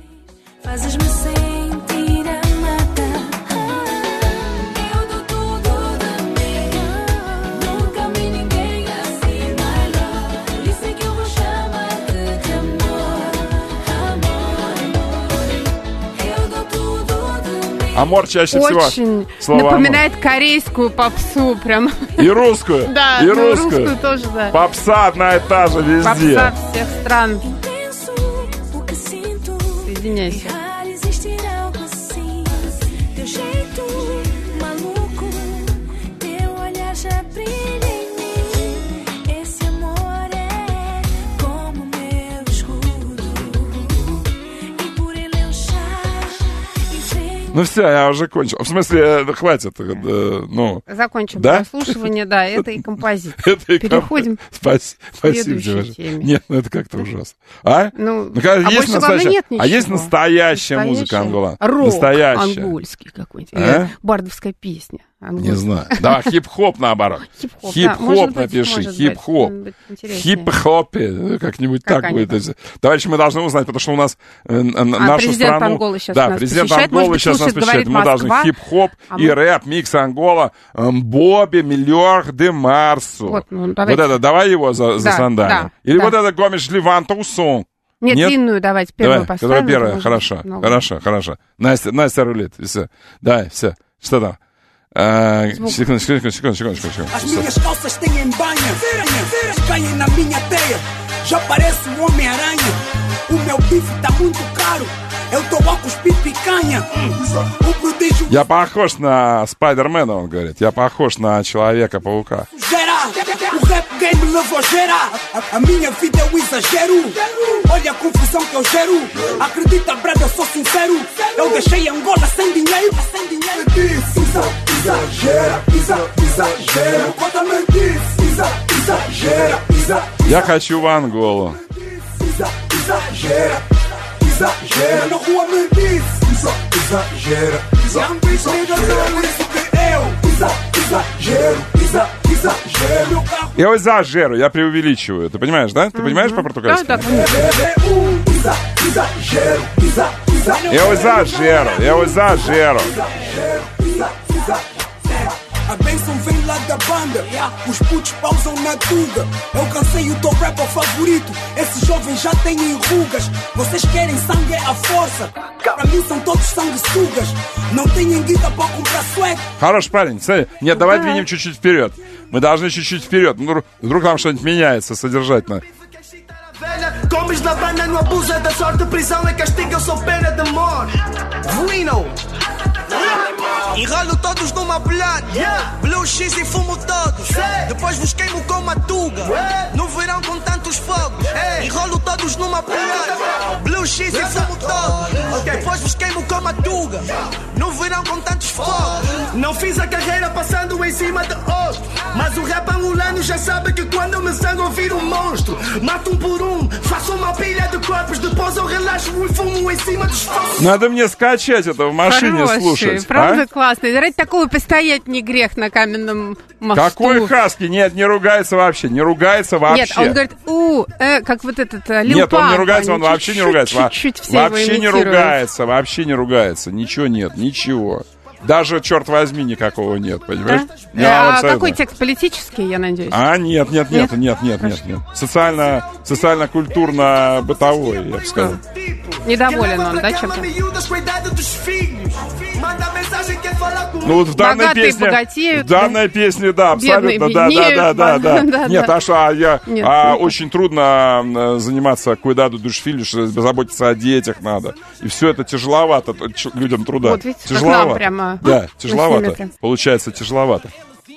Амор чаще Очень всего. напоминает амор. Корейскую попсу прям. И русскую. Да, и ну, русскую. русскую тоже, да. Попса одна и та же везде. Попса всех стран. Соединяйся. Ну все, я уже кончил. В смысле, хватит. Ну, закончим да? прослушивание, да, это и композиция. Переходим Спасибо, к следующей теме. Нет, ну это как-то ужасно. А? Ну, ну а есть больше настоящая, нет ничего. А есть настоящая, настоящая музыка Ангола? Рок настоящая. ангольский какой-нибудь. А? Бардовская песня. Не знаю. Да, хип-хоп наоборот. Хип-хоп, хип-хоп да, напиши. Быть, хип-хоп. Хип-хопе. Как-нибудь как так будет. Это. Товарищи, мы должны узнать, потому что у нас э, а, нашу президент страну... Анголы сейчас да, нас президент посещает. Анголы Может, сейчас нас посещает. Мы Москва, должны хип-хоп а и мы... рэп, микс Ангола, Бобби, Миллиор де Марсу. Вот, ну, вот это, давай его за, за да, сандали. Да, Или да. вот это Гомеш Леванта Усон. Нет, Нет, длинную давайте, первую давай, поставим. Первая, хорошо, много. хорошо, хорошо. Настя, Настя рулит, все. Давай, все. Что там? А, секунду, секунду, секунду, секунду, секунду. As minhas calças têm banha, caem na minha teia. Já parece um Homem-Aranha. O meu bife tá muito caro. Eu tô a cuspir picanha. O prodígio... Я похож на Спайдермена, он говорит. Я похож на Человека-паука. O rap game me levou a gerar. A minha vida é um exagero. Olha a confusão que eu gero. Acredita, brother, eu sou sincero. Eu deixei Angola sem dinheiro. Sem dinheiro. Disse, exagera, exagera. Conta-me disso. Exagera, exagera. Я хочу в Анголу. Exagera, exagera. Na rua me disse. Exagera, exagera. Isso que eu. Exagero, exagero. Я экзажеру, я преувеличиваю. Ты понимаешь, да? Ты понимаешь по-португальски? Да, да. Я экзажеру, я экзажеру. A bênção vem lá da banda. Os putos pausam na tuga. Eu cansei o teu rapper favorito. Esses jovens já têm rugas. Vocês querem sangue à força. Pra mim são todos sanguessugas. Não têm guita pra comprar swag. Хороший парень, смотри. Нет, давай двинем чуть-чуть вперед. Мы должны чуть-чуть вперед. Вдруг там что-нибудь меняется содержательно. Comes na banda, não abusa da sorte. Prisão é castigo, eu sou pena de morte. Ruino. Enrolo todos numa plana. Blue X e fumo todos. Depois vos queimo com uma tuga. No verão juntos numa pegada. Blue X e fumo todo. Depois vos queimo com Madruga. No verão com tantos fogos. Não fiz a carreira passando em cima de outro. Mas o rap angolano já sabe que quando eu me zango eu viro um monstro. Mato um por um, faço uma pilha de corpos. Depois eu relaxo e fumo em cima dos fogos. Надо мне скачать это в машине. Хороший, слушать. Правда А? классный. Ради такого постоять не грех на каменном мосту. Какой хаски? Нет, не ругается вообще. Не ругается вообще. Нет, он говорит, у, э, как вот этот э, Лил Нет, он не Памп, ругается, он они вообще не ругается. чуть-чуть все Вообще его не имитируют. ругается, вообще не ругается. Ничего нет, ничего. Даже, черт возьми, никакого нет, понимаешь? Да? Не, а абсолютно. какой текст? Политический, я надеюсь? А, нет, нет, нет, нет, нет, нет, нет. Социально, социально-культурно-бытовой, я бы сказал. Недоволен он, да, чем-то? Ну вот в данной Богатые песне, богатеют, в данной песне, да, абсолютно, да, беднеют, да, да, да, да. да, Нет, да. а что, а я, Нет, а, нет. очень трудно э, заниматься куидаду душфилю, заботиться о детях надо. И все это тяжеловато т- ч- людям труда. Вот видите, как тяжеловато. нам прямо, Да, а, тяжеловато. на семя. Получается, тяжеловато.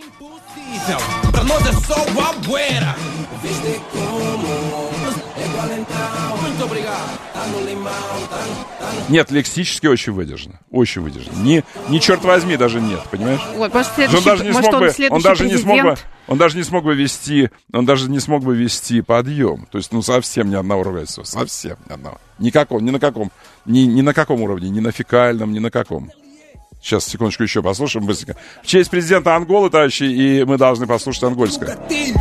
Pra nós é só a buera. Viste como é valentão. Muito obrigado. Tá no limão, tá no... Нет, лексически очень выдержано. Очень выдержано. Не, не черт возьми даже нет, понимаешь? Вот, может, Он следующий, даже не может, смог он бы, следующий он даже не смог бы, президент. он даже не смог бы вести, он даже не смог бы вести подъем. То есть, ну, совсем ни одного ругательства. Совсем ни одного. Никакого, ни на каком, ни, ни на каком уровне, ни на фекальном, ни на каком. Сейчас, секундочку, еще послушаем быстренько. В честь президента Анголы, товарищи, и мы должны послушать ангольское.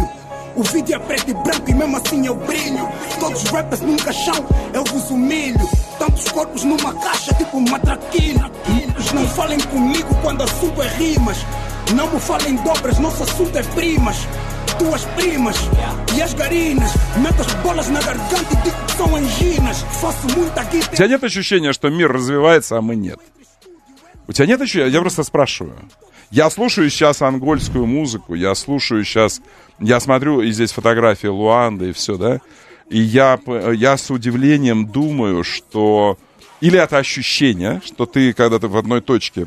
O vídeo é preto e branco e mesmo assim eu brilho. Todos os rappers num caixão, eu vos humilho. Tantos corpos numa caixa, tipo matraquilho. Não falem comigo quando o assunto é rimas. Não me falem dobras, nosso assunto é primas. Tuas primas e as garinas. Meto as bolas na garganta e digo que são anginas. Faço muita guita. У тебя нет ощущения, что мир развивается, а мы нет? У тебя нет ощущения? Я просто спрашиваю. Я слушаю сейчас ангольскую музыку, я слушаю сейчас, я смотрю, и здесь фотографии Луанды и все, да, и я, я с удивлением думаю, что... Или это ощущение, что ты, когда ты в одной точке,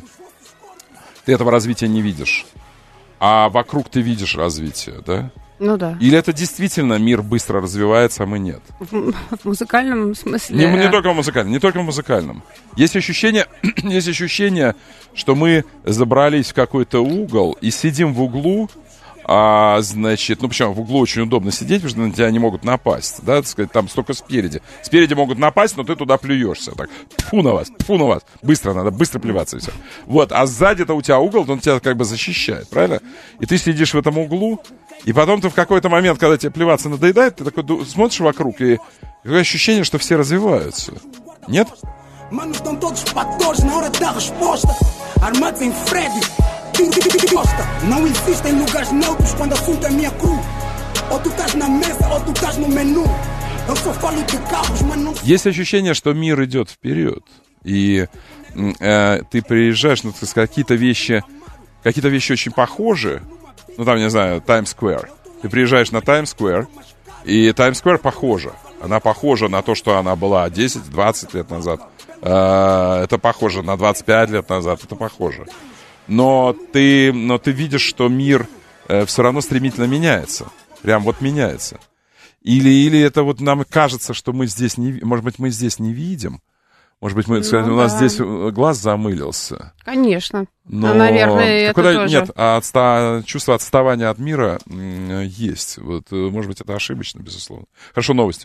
ты этого развития не видишь, а вокруг ты видишь развитие, да? Ну да. Или это действительно мир быстро развивается, а мы нет? В, в музыкальном смысле. Не, не только в музыкальном, не только в музыкальном. Есть ощущение, есть ощущение, что мы забрались в какой-то угол и сидим в углу, а, значит, ну почему в углу очень удобно сидеть, потому что на тебя не могут напасть, да, так сказать, там столько спереди. Спереди могут напасть, но ты туда плюешься, так, тьфу на вас, тьфу на вас, быстро надо, быстро плеваться и все. Вот, а сзади-то у тебя угол, он тебя как бы защищает, правильно? И ты сидишь в этом углу, и потом ты в какой-то момент, когда тебе плеваться надоедает, ты такой ду- смотришь вокруг, и такое ощущение, что все развиваются. Нет? Manos estão todos patores na hora da resposta. Armados em Fred, tiro de costa. Não existem lugares neutros quando o assunto é minha cru. Ou tu estás na mesa, ou tu estás no menu. Eu só falo de carros, mas não... Есть ощущение, что мир идет вперед. И э, ты приезжаешь, ну, так сказать, какие-то вещи, какие-то вещи очень похожи. Ну, там, не знаю, Таймс-сквер. Ты приезжаешь на Таймс-сквер, и Таймс-сквер похожа. Она похожа на то, что она была десять-двадцать лет назад. Это похоже на двадцать пять лет назад. Это похоже. Но ты, но ты видишь, что мир все равно стремительно меняется. Прям вот меняется. Или, или это вот нам кажется, что мы здесь не... Может быть, мы здесь не видим. Может быть, мы, ну, скажем, у нас да. здесь глаз замылился. Конечно. Но... А, наверное, это Куда... тоже. Нет, а отста... чувство отставания от мира м- есть. Вот, может быть, это ошибочно, безусловно. Хорошо, новости.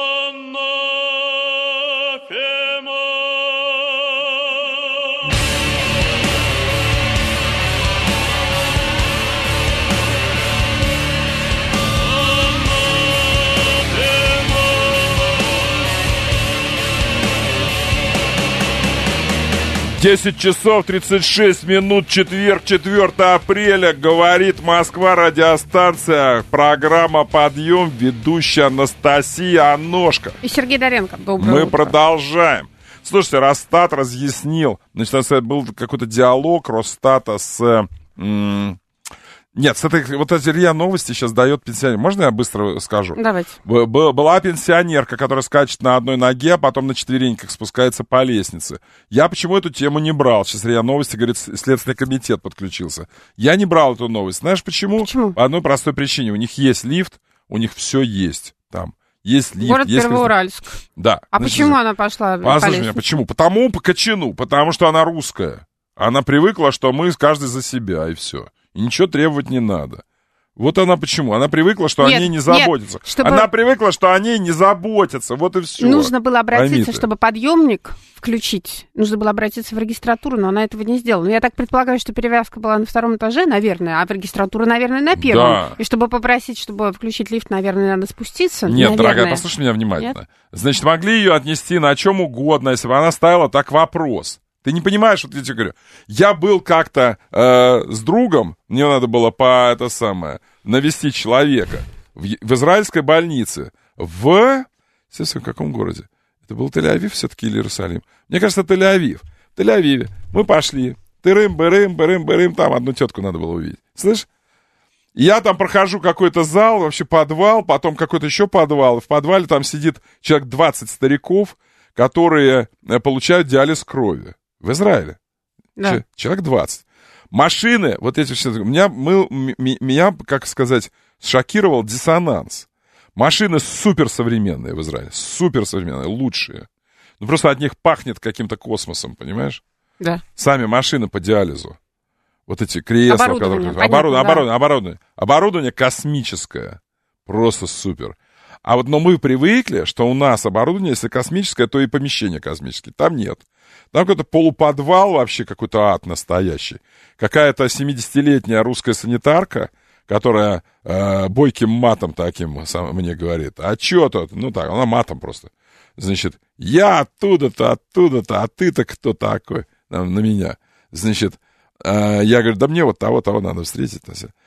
десять часов тридцать шесть минут, четверг, четвёртого апреля, говорит Москва, радиостанция, программа «Подъем», ведущая Анастасия Аношка. И Сергей Доренко. Доброе Мы утро. продолжаем. Слушайте, Росстат разъяснил, значит, был какой-то диалог Росстата с... М- Нет, с этой, вот эти РИА Новости сейчас дает пенсионер. Можно я быстро скажу? Давайте. Б- б- была пенсионерка, которая скачет на одной ноге, а потом на четвереньках спускается по лестнице. Я почему эту тему не брал? Сейчас РИА Новости, говорит, Следственный комитет подключился. Я не брал эту новость. Знаешь почему? Почему? По одной простой причине. У них есть лифт, у них все есть там. есть лифт. Город есть Первоуральск. Да. А значит, почему она пошла? Послушай меня, почему? Потому по кочану, потому что она русская. Она привыкла, что мы каждый за себя, и все. И ничего требовать не надо. Вот она почему? Она привыкла, что нет, о ней не заботятся. Нет, чтобы... Она привыкла, что о ней не заботятся. Вот и все. Нужно было обратиться, Амита. чтобы подъемник включить. Нужно было обратиться в регистратуру, но она этого не сделала. Но я так предполагаю, что перевязка была на втором этаже, наверное, а в регистратуру, наверное, на первом. Да. И чтобы попросить, чтобы включить лифт, наверное, надо спуститься. Нет, наверное. дорогая, послушай меня внимательно. Нет? Значит, могли ее отнести на чем угодно, если бы она ставила так вопрос. Ты не понимаешь, вот я тебе говорю. Я был как-то э, с другом, мне надо было по это самое навестить человека в, в израильской больнице в... Сейчас, в каком городе? Это был Тель-Авив все-таки или Иерусалим? Мне кажется, Тель-Авив. В Тель-Авиве. Мы пошли. Тырым, бырым, бырым, бырым. Там одну тетку надо было увидеть. Слышь? Я там прохожу какой-то зал, вообще подвал, потом какой-то еще подвал. В подвале там сидит человек двадцать стариков, которые получают диализ крови. В Израиле. Да. Человек двадцать. Машины, вот эти все... Меня, мы, меня, как сказать, шокировал диссонанс. Машины суперсовременные в Израиле. Суперсовременные, лучшие. Ну, просто от них пахнет каким-то космосом, понимаешь? Да. Сами машины по диализу. Вот эти кресла. Оборудование. Которые... Понятно, оборудование, да. оборудование, оборудование. Оборудование космическое. Просто супер. А вот, но мы привыкли, что у нас оборудование, если космическое, то и помещение космическое. Там нет. Там какой-то полуподвал вообще, какой-то ад настоящий. Какая-то семидесятилетняя русская санитарка, которая э, бойким матом таким сам, мне говорит. А чё тут? Ну так, она матом просто. Значит, я оттуда-то, оттуда-то, а ты-то кто такой? На, на меня. Значит, э, я говорю, да мне вот того-того надо встретить.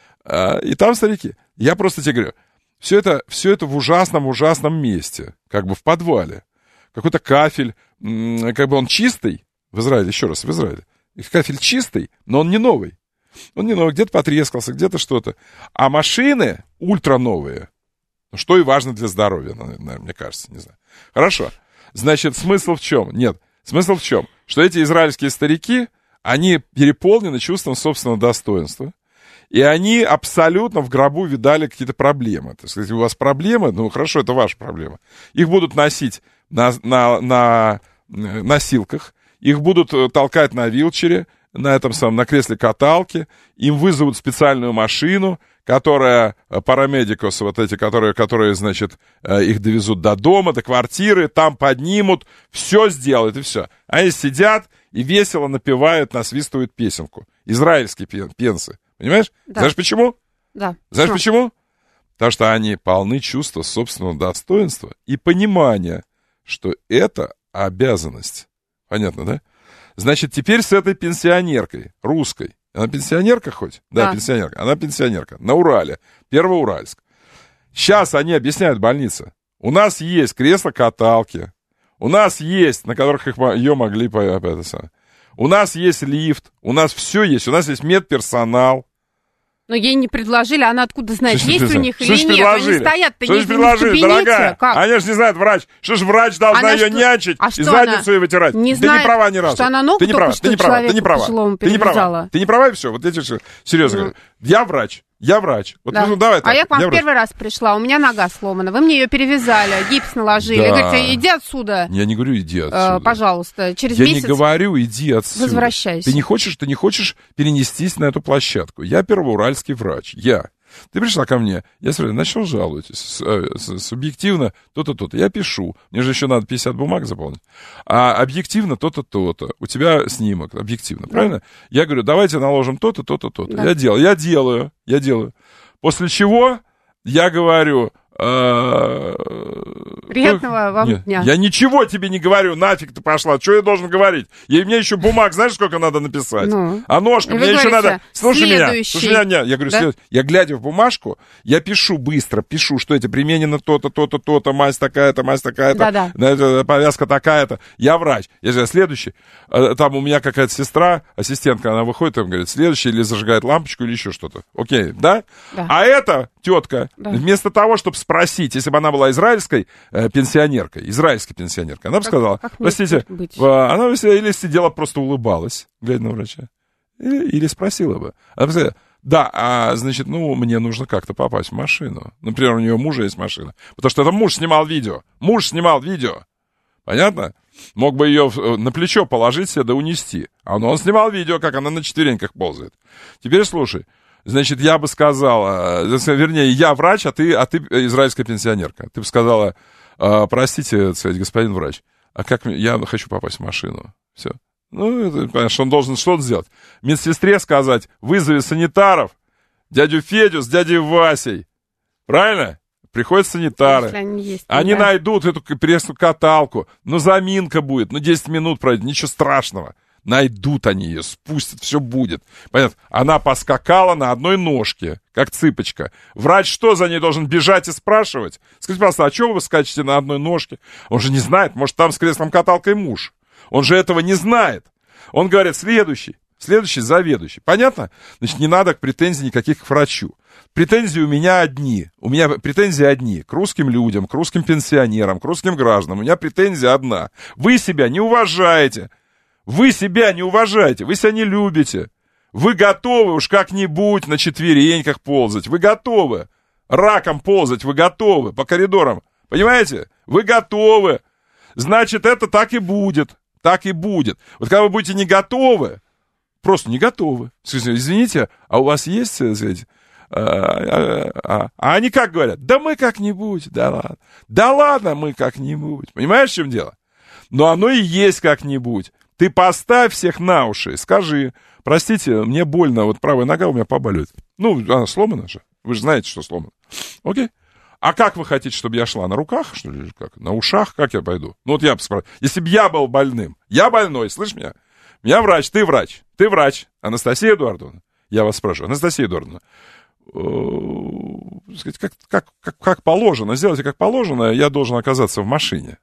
Э, и там старики. Я просто тебе говорю, все это, все это в ужасном-ужасном месте, как бы в подвале. Какой-то кафель, как бы он чистый, в Израиле, еще раз, в Израиле. Кафель чистый, но он не новый. Он не новый, где-то потрескался, где-то что-то. А машины ультра новые. Что и важно для здоровья, наверное, мне кажется, не знаю. Хорошо. Значит, смысл в чем? Нет, смысл в чем? Что эти израильские старики, они переполнены чувством собственного достоинства. И они абсолютно в гробу видали какие-то проблемы. То есть, если у вас проблемы, ну, хорошо, это ваша проблема. Их будут носить на, на, на носилках, их будут толкать на вилчере, на этом самом, на кресле каталки, им вызовут специальную машину, которая, парамедикос, вот эти, которые, которые, значит, их довезут до дома, до квартиры, там поднимут, все сделают, и все. Они сидят и весело напевают, насвистывают песенку. Израильские пенсы. Понимаешь? Да. Знаешь почему? Да. Знаешь Что? почему? Потому что они полны чувства собственного достоинства и понимания, что это обязанность. Понятно, да? Значит, теперь с этой пенсионеркой, русской. Она пенсионерка хоть? Да, Да. пенсионерка. Она пенсионерка. На Урале. Первоуральск. Сейчас они объясняют больнице. У нас есть кресло-каталки. У нас есть, на которых их, ее могли... Это самое. У нас есть лифт. У нас все есть. У нас есть медперсонал. Но ей не предложили, она откуда знает, Что ж есть у них что ж или нет. предложили? Они стоят-то Что ж не в предложили, кабинете. дорогая? Как? Они же не знают врач. Что ж врач должна Она ее что- нянчить а и что задницу она ей вытирать? не Ты знает, не права ни разу. что она ногу ты не только права, что ты не права, ты не человеку права. пожилому Ты не права. перевязала? Ты не права и все. Вот я тебе серьезно Ну. говорю. Я врач. Я врач. Вот, Да. ну, давай А так. я к вам Я в врач. первый раз пришла, у меня нога сломана. Вы мне ее перевязали, гипс наложили. Да. Вы говорите, иди отсюда, Я не говорю, иди э, отсюда. пожалуйста. Через Я месяц не говорю, иди отсюда. возвращайся. Ты не хочешь, ты не хочешь перенестись на эту площадку. Я первоуральский врач. Я. Ты пришла ко мне, я смотрю, начал жалуетесь, с- э, с- субъективно то-то, то-то. Я пишу, мне же еще надо пятьдесят бумаг заполнить. А объективно то-то, то-то. У тебя снимок, объективно, Да. правильно? Я говорю, давайте наложим то-то, то-то, то-то. Да. Я делаю, я делаю, я делаю. После чего я говорю... э, Приятного вам Нет, дня. я ничего тебе не говорю, нафиг ты пошла, что я должен говорить? И мне еще бумаг, знаешь, сколько надо написать? Ну. А ножка, И мне вы еще говорите, надо... Слушай меня, следующий. слушай меня, не, я говорю, Да? след- я глядя в бумажку, я пишу быстро, пишу, что это применено то-то, то-то, то-то, мазь такая-то, мазь такая-то, Да-да. на это повязка такая-то. Я врач. Я говорю, следующий. А, Там у меня какая-то сестра, ассистентка, она выходит, там говорит, следующий, или зажигает лампочку, или еще что-то. Окей, да? Да. А эта тетка, Да. вместо того, чтобы спросить, если бы она была израильской э, пенсионеркой, израильской пенсионеркой, она бы Как- сказала, как мне простите, быть? э, она бы себе или сидела, просто улыбалась, глядя на врача, или, или спросила бы. Она бы сказала, Да, а, значит, ну, мне нужно как-то попасть в машину. Например, у нее мужа есть машина. Потому что это муж снимал видео. Муж снимал видео. Понятно? Мог бы ее на плечо положить себе да унести. А он, он снимал видео, как она на четвереньках ползает. Теперь слушай. Значит, я бы сказала, вернее, я врач, а ты, а ты израильская пенсионерка. Ты бы сказала, простите, так сказать, господин врач, а как я хочу попасть в машину? Все. Ну, это, понимаешь, он должен что-то сделать. Медсестре сказать, вызови санитаров, дядю Федю с дядей Васей. Правильно? Приходят санитары. Они, есть, они да. найдут эту кресло-каталку. Ну, заминка будет. Ну, десять минут пройдет. Ничего страшного. Найдут они ее, спустят, все будет. Понятно? Она поскакала на одной ножке, как цыпочка. Врач что, за ней должен бежать и спрашивать? Скажите, пожалуйста, а что вы скачете на одной ножке? Он же не знает, может, там с креслом-каталкой муж. Он же этого не знает. Он говорит, следующий, следующий заведующий. Понятно? Значит, не надо претензий никаких к врачу. Претензии у меня одни. У меня претензии одни. К русским людям, к русским пенсионерам, к русским гражданам. У меня претензия одна. Вы себя не уважаете. Вы себя не уважаете. Вы себя не любите. Вы готовы уж как-нибудь на четвереньках ползать. Вы готовы. Раком ползать вы готовы по коридорам. Понимаете? Вы готовы. Значит, это так и будет. Так и будет. Вот когда вы будете не готовы, просто не готовы. Извините, а у вас есть, сказать, а, а, а, а они как говорят? Да мы как-нибудь, да ладно. Да ладно мы как-нибудь. Понимаешь, в чем дело? Но оно и есть как-нибудь. Ты поставь всех на уши, скажи, простите, мне больно, вот правая нога у меня побаливает. Ну, она сломана же. Вы же знаете, что сломана. Окей? А как вы хотите, чтобы я шла? На руках, что ли? Как? На ушах? Как я пойду? Ну, вот я бы спросил. Если бы я был больным. Я больной, слышь меня? Я врач, ты врач. Ты врач. Анастасия Эдуардовна. Я вас спрашиваю. Анастасия Эдуардовна. Как, как, как, как положено, сделайте как положено, я должен оказаться в машине.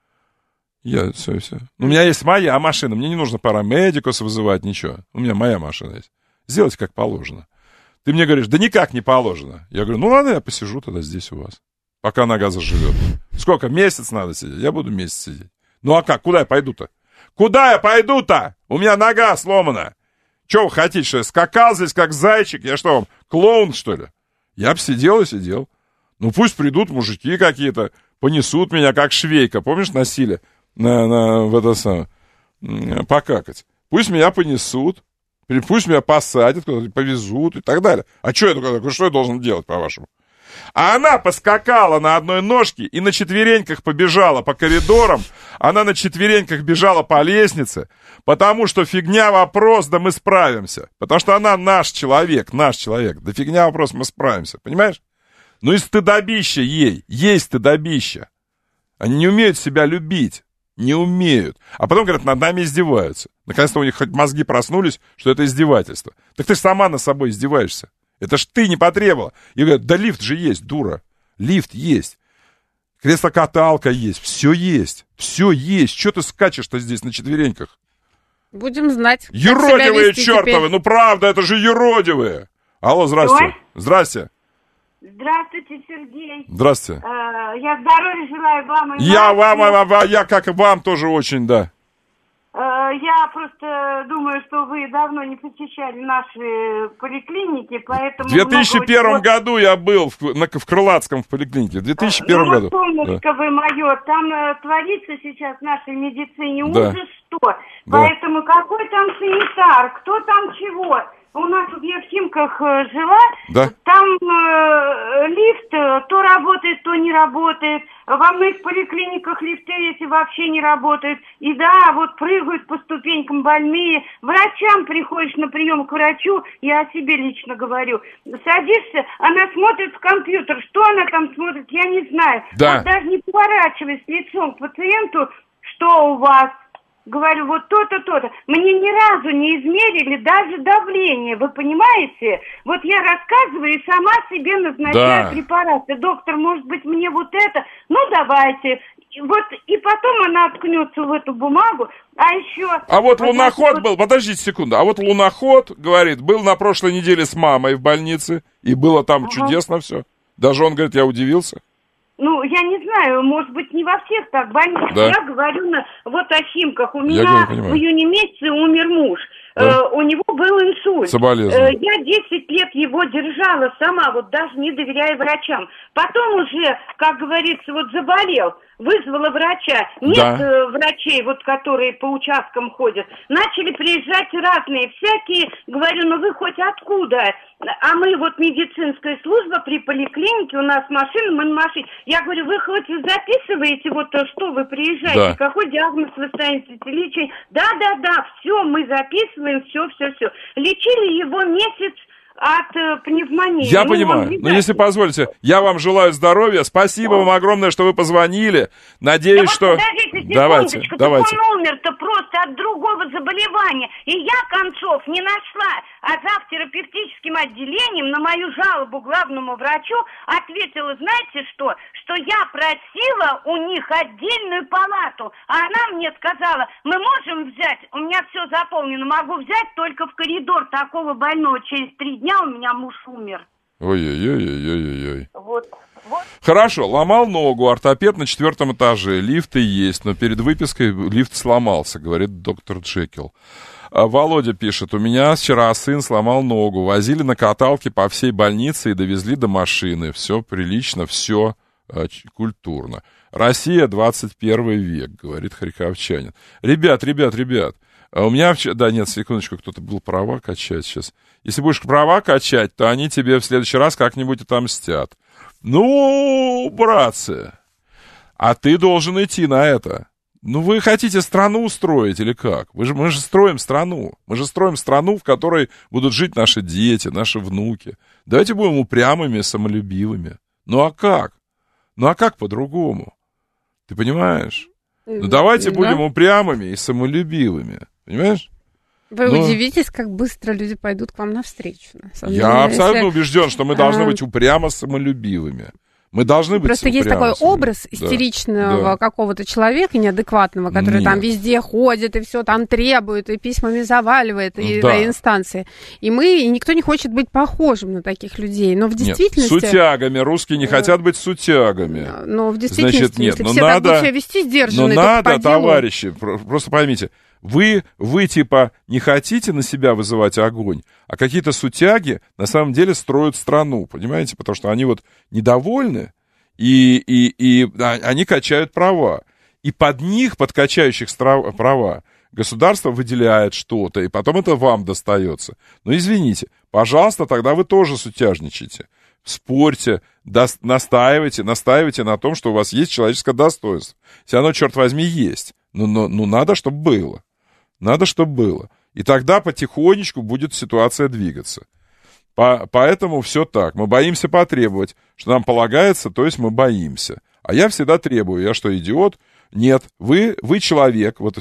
Я, все, все. У меня есть моя машина. Мне не нужно парамедикус вызывать, ничего. У меня моя машина есть. Сделайте как положено. Ты мне говоришь, да никак не положено. Я говорю, ну ладно, я посижу тогда здесь у вас, пока нога заживет. Сколько, месяц надо сидеть? Я буду месяц сидеть. Ну а как, куда я пойду-то? Куда я пойду-то? У меня нога сломана. Че вы хотите, что я скакал здесь как зайчик? Я что вам, клоун, что ли? Я бы сидел и сидел. Ну пусть придут мужики какие-то, понесут меня как швейка. Помнишь, носили на, на, в это самое, покакать? Пусть меня понесут. Пусть меня посадят, куда-то повезут и так далее. А что я, что я должен делать, по-вашему? А она поскакала на одной ножке и на четвереньках побежала по коридорам. Она на четвереньках бежала по лестнице, потому что фигня вопрос, да мы справимся. Потому что она наш человек, наш человек. Да фигня вопрос, мы справимся, понимаешь? Ну и стыдобище ей, ей стыдобище. Они не умеют себя любить. Не умеют. А потом, говорят, над нами издеваются. Наконец-то у них хоть мозги проснулись, что это издевательство. Так ты ж сама над собой издеваешься. Это ж ты не потребовала. И говорят, да лифт же есть, дура. Лифт есть. Кресло-каталка есть. Все есть. Все есть. Че ты скачешь-то здесь на четвереньках? Будем знать. Юродивые чертовы. Теперь. Ну правда, это же юродивые. Алло, здрасте. Ой. Здрасте. Здравствуйте, Сергей. Здравствуйте. Э, я здоровья желаю вам и Я вам, вам, я как и вам тоже очень, да. Э, я просто думаю, что вы давно не посещали наши поликлиники, поэтому... В две тысячи первом году я был в, на, в Крылатском в поликлинике, в две тысячи первом ну, году. Солнышко да. вы мое, там э, творится сейчас в нашей медицине ужас да. что. Да. Поэтому какой там санитар, кто там чего... У нас вот я в Химках э, жила, да. там э, лифт э, то работает, то не работает. Во многих поликлиниках лифты эти вообще не работают. И да, вот прыгают по ступенькам больные. Врачам приходишь на прием к врачу, я о себе лично говорю. Садишься, она смотрит в компьютер. Что она там смотрит, я не знаю. Да. Вот даже не поворачиваясь лицом к пациенту, что у вас? Говорю, вот то-то, то-то. Мне ни разу не измерили даже давление, вы понимаете? Вот я рассказываю и сама себе назначаю да. препараты. Доктор, может быть, мне вот это? Ну, давайте. Вот, и потом она ткнется в эту бумагу, а еще... А вот луноход вот... был, подождите секунду, а вот луноход, говорит, был на прошлой неделе с мамой в больнице, и было там ага. чудесно все. Даже он, говорит, я удивился. Ну, я не знаю, может быть, не во всех так больницах. Да. Я говорю на, вот о Химках. У меня в июне месяце умер муж. Да. Э, у него был инсульт. Соболезную. Э, я десять лет его держала сама, вот даже не доверяя врачам. Потом уже, как говорится, вот заболел, вызвала врача. Нет да. э, врачей, вот которые по участкам ходят. Начали приезжать разные всякие. Говорю, ну вы хоть откуда? А мы вот медицинская служба при поликлинике, у нас машина, мы на машине. Я говорю, вы хоть записываете, вот что вы приезжаете, да. какой диагноз вы ставите, лечение? Да, да, да, все, мы записываем, все, все, все. Лечили его месяц от э, пневмонии. Я ну, понимаю. Но если позволите, я вам желаю здоровья. Спасибо вам огромное, что вы позвонили. Надеюсь, да что... Вот, подождите, давайте, давайте. Он умер-то просто от другого заболевания. И я концов не нашла. А завтерапевтическим отделением на мою жалобу главному врачу ответила, знаете что? Что я просила у них отдельную палату. А она мне сказала, мы можем взять, у меня все заполнено, могу взять только в коридор такого больного. Через три дня у меня муж умер. Ой-ой-ой-ой-ой-ой. Вот, вот. Хорошо, ломал ногу, ортопед на четвертом этаже, лифты есть, но перед выпиской лифт сломался, говорит доктор Джекил. А Володя пишет, у меня вчера сын сломал ногу, возили на каталке по всей больнице и довезли до машины. Все прилично, все э, культурно. Россия, двадцать первый век, говорит харьковчанин. Ребят, ребят, ребят, у меня... Вчера... Да, нет, секундочку, кто-то был права качать сейчас. Если будешь права качать, то они тебе в следующий раз как-нибудь отомстят. Ну, братцы, а ты должен идти на это. Ну, вы хотите страну устроить или как? Вы же, мы же строим страну. Мы же строим страну, в которой будут жить наши дети, наши внуки. Давайте будем упрямыми, самолюбивыми. Ну, а как? Ну, а как по-другому? Ты понимаешь? Ну, давайте да. будем упрямыми и самолюбивыми. Понимаешь? Вы Но... удивитесь, как быстро люди пойдут к вам навстречу. На самом Я деле, абсолютно если... убежден, что мы должны а... быть упрямо самолюбивыми. Мы должны быть Просто есть такой образ истеричного да. какого-то человека неадекватного, который Нет. там везде ходит и все там требует, и письмами заваливает, и да. на инстанции. И мы, и никто не хочет быть похожим на таких людей. Но в действительности... Нет, сутягами. Русские не хотят быть сутягами. Но в действительности, Значит, нет, если но все надо, так будут себя вести сдержанно, но только надо, по делу... товарищи, просто поймите, вы, вы типа не хотите на себя вызывать огонь, а какие-то сутяги на самом деле строят страну, понимаете? Потому что они вот недовольны, и, и, и они качают права. И под них, под качающих права, государство выделяет что-то, и потом это вам достается. Но извините, пожалуйста, тогда вы тоже сутяжничаете. Спорьте, до, настаивайте, настаивайте на том, что у вас есть человеческое достоинство. Если оно, черт возьми, есть. Ну, ну, ну надо, чтобы было. Надо, чтобы было. И тогда потихонечку будет ситуация двигаться. По, поэтому все так. Мы боимся потребовать, что нам полагается, то есть мы боимся. А я всегда требую. Я что, идиот? Нет. Вы, вы человек, вот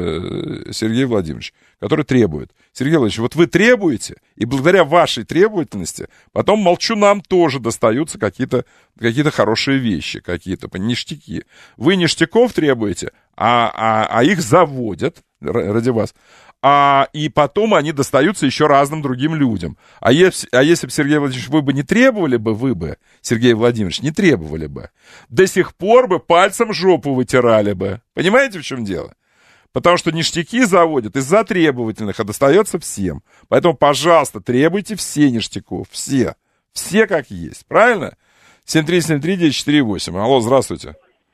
Сергей Владимирович, который требует. Сергей Владимирович, вот вы требуете, и благодаря вашей требовательности потом молчунам тоже достаются какие-то, какие-то хорошие вещи, какие-то ништяки. Вы ништяков требуете, а, а, а их заводят ради вас. А, и потом они достаются еще разным другим людям. А если, а если бы, Сергей Владимирович, вы бы не требовали бы, вы бы, Сергей Владимирович, не требовали бы, до сих пор бы пальцем жопу вытирали бы. Понимаете, в чем дело? Потому что ништяки заводят из-за требовательных, а достается всем. Поэтому, пожалуйста, требуйте все ништяков, все. Все как есть, правильно? семь три семь три девять четыре восемь. Алло, здравствуйте.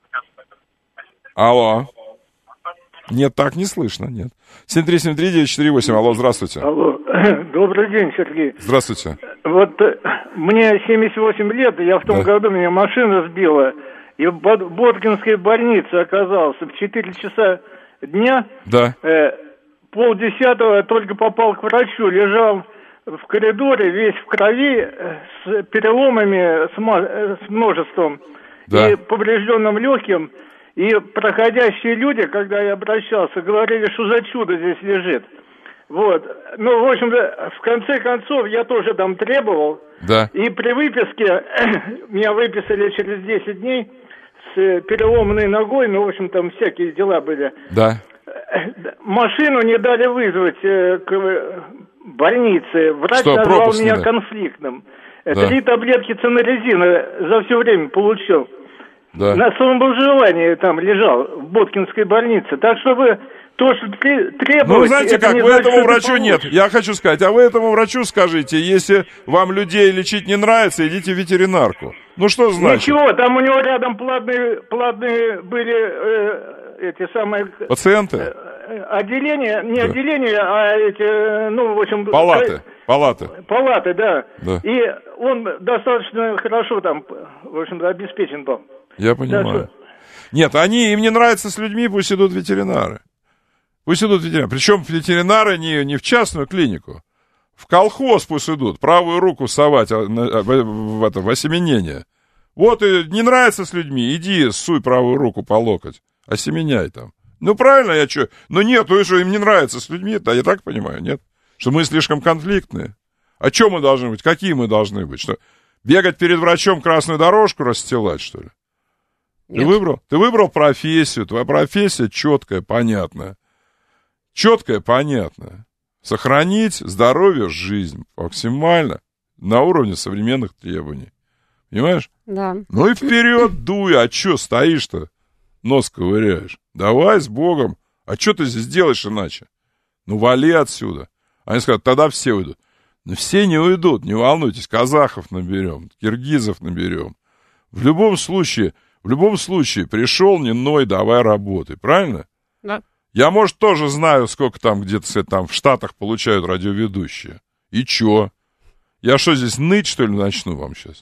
Алло. Нет, так не слышно, нет. семь три семь три девять четыре восемь. Алло, здравствуйте. Алло, добрый день, Сергей. Здравствуйте. Вот мне семьдесят восемь лет, я в том да. году меня машина сбила, и в Боткинской больнице оказался в четыре часа дня. Да. Э, полдесятого только попал к врачу, лежал в коридоре, весь в крови, с переломами, с, с множеством, да. и поврежденным легким. И проходящие люди, когда я обращался, говорили, что за чудо здесь лежит. Вот. Ну, в общем-то, в конце концов, я тоже там требовал. Да. И при выписке, меня выписали через десять дней с переломанной ногой, ну, в общем, там всякие дела были. Да. Машину не дали вызвать к больнице. Врач что, назвал меня конфликтным. Да. Три таблетки цинорезина за все время получил. Да. На своем желании там лежал в Боткинской больнице. Так что вы то, что требовать... Ну, знаете как, вы этому врачу нет. Я хочу сказать, а вы этому врачу скажите, если вам людей лечить не нравится, идите в ветеринарку. Ну, что значит? Ничего, там у него рядом платные, платные были э, эти самые... Пациенты? Э, отделения, не да. отделения, а эти, ну, в общем... Палаты, палаты. Палаты, да. да. И он достаточно хорошо там, в общем-то, обеспечен был. Я понимаю. Да, нет, они, им не нравится с людьми, пусть идут ветеринары. Пусть идут ветеринары. Причем ветеринары не, не в частную клинику. В колхоз пусть идут. Правую руку совать в, в, в это, в осеменение. Вот и не нравится с людьми, иди суй правую руку по локоть. Осеменяй там. Ну, правильно, я что? Ну, нет, ну, что им не нравится с людьми, да, я так понимаю, нет? Что мы слишком конфликтные. А что мы должны быть? Какие мы должны быть? Что, бегать перед врачом красную дорожку расстилать, что ли? Нет. Ты выбрал? Ты выбрал профессию. Твоя профессия четкая, понятная. Четкая, понятная. Сохранить здоровье, жизнь максимально на уровне современных требований. Понимаешь? Да. Ну и вперед дуй. А что стоишь-то? Нос ковыряешь. Давай с Богом. А что ты здесь делаешь иначе? Ну вали отсюда. Они скажут, тогда все уйдут. Но все не уйдут, не волнуйтесь. Казахов наберем, киргизов наберем. В любом случае, в любом случае, пришел, не ной, давай работай. Правильно? Да. Я, может, тоже знаю, сколько там где-то там в Штатах получают радиоведущие. И чё? Я что, здесь ныть, что ли, начну вам сейчас?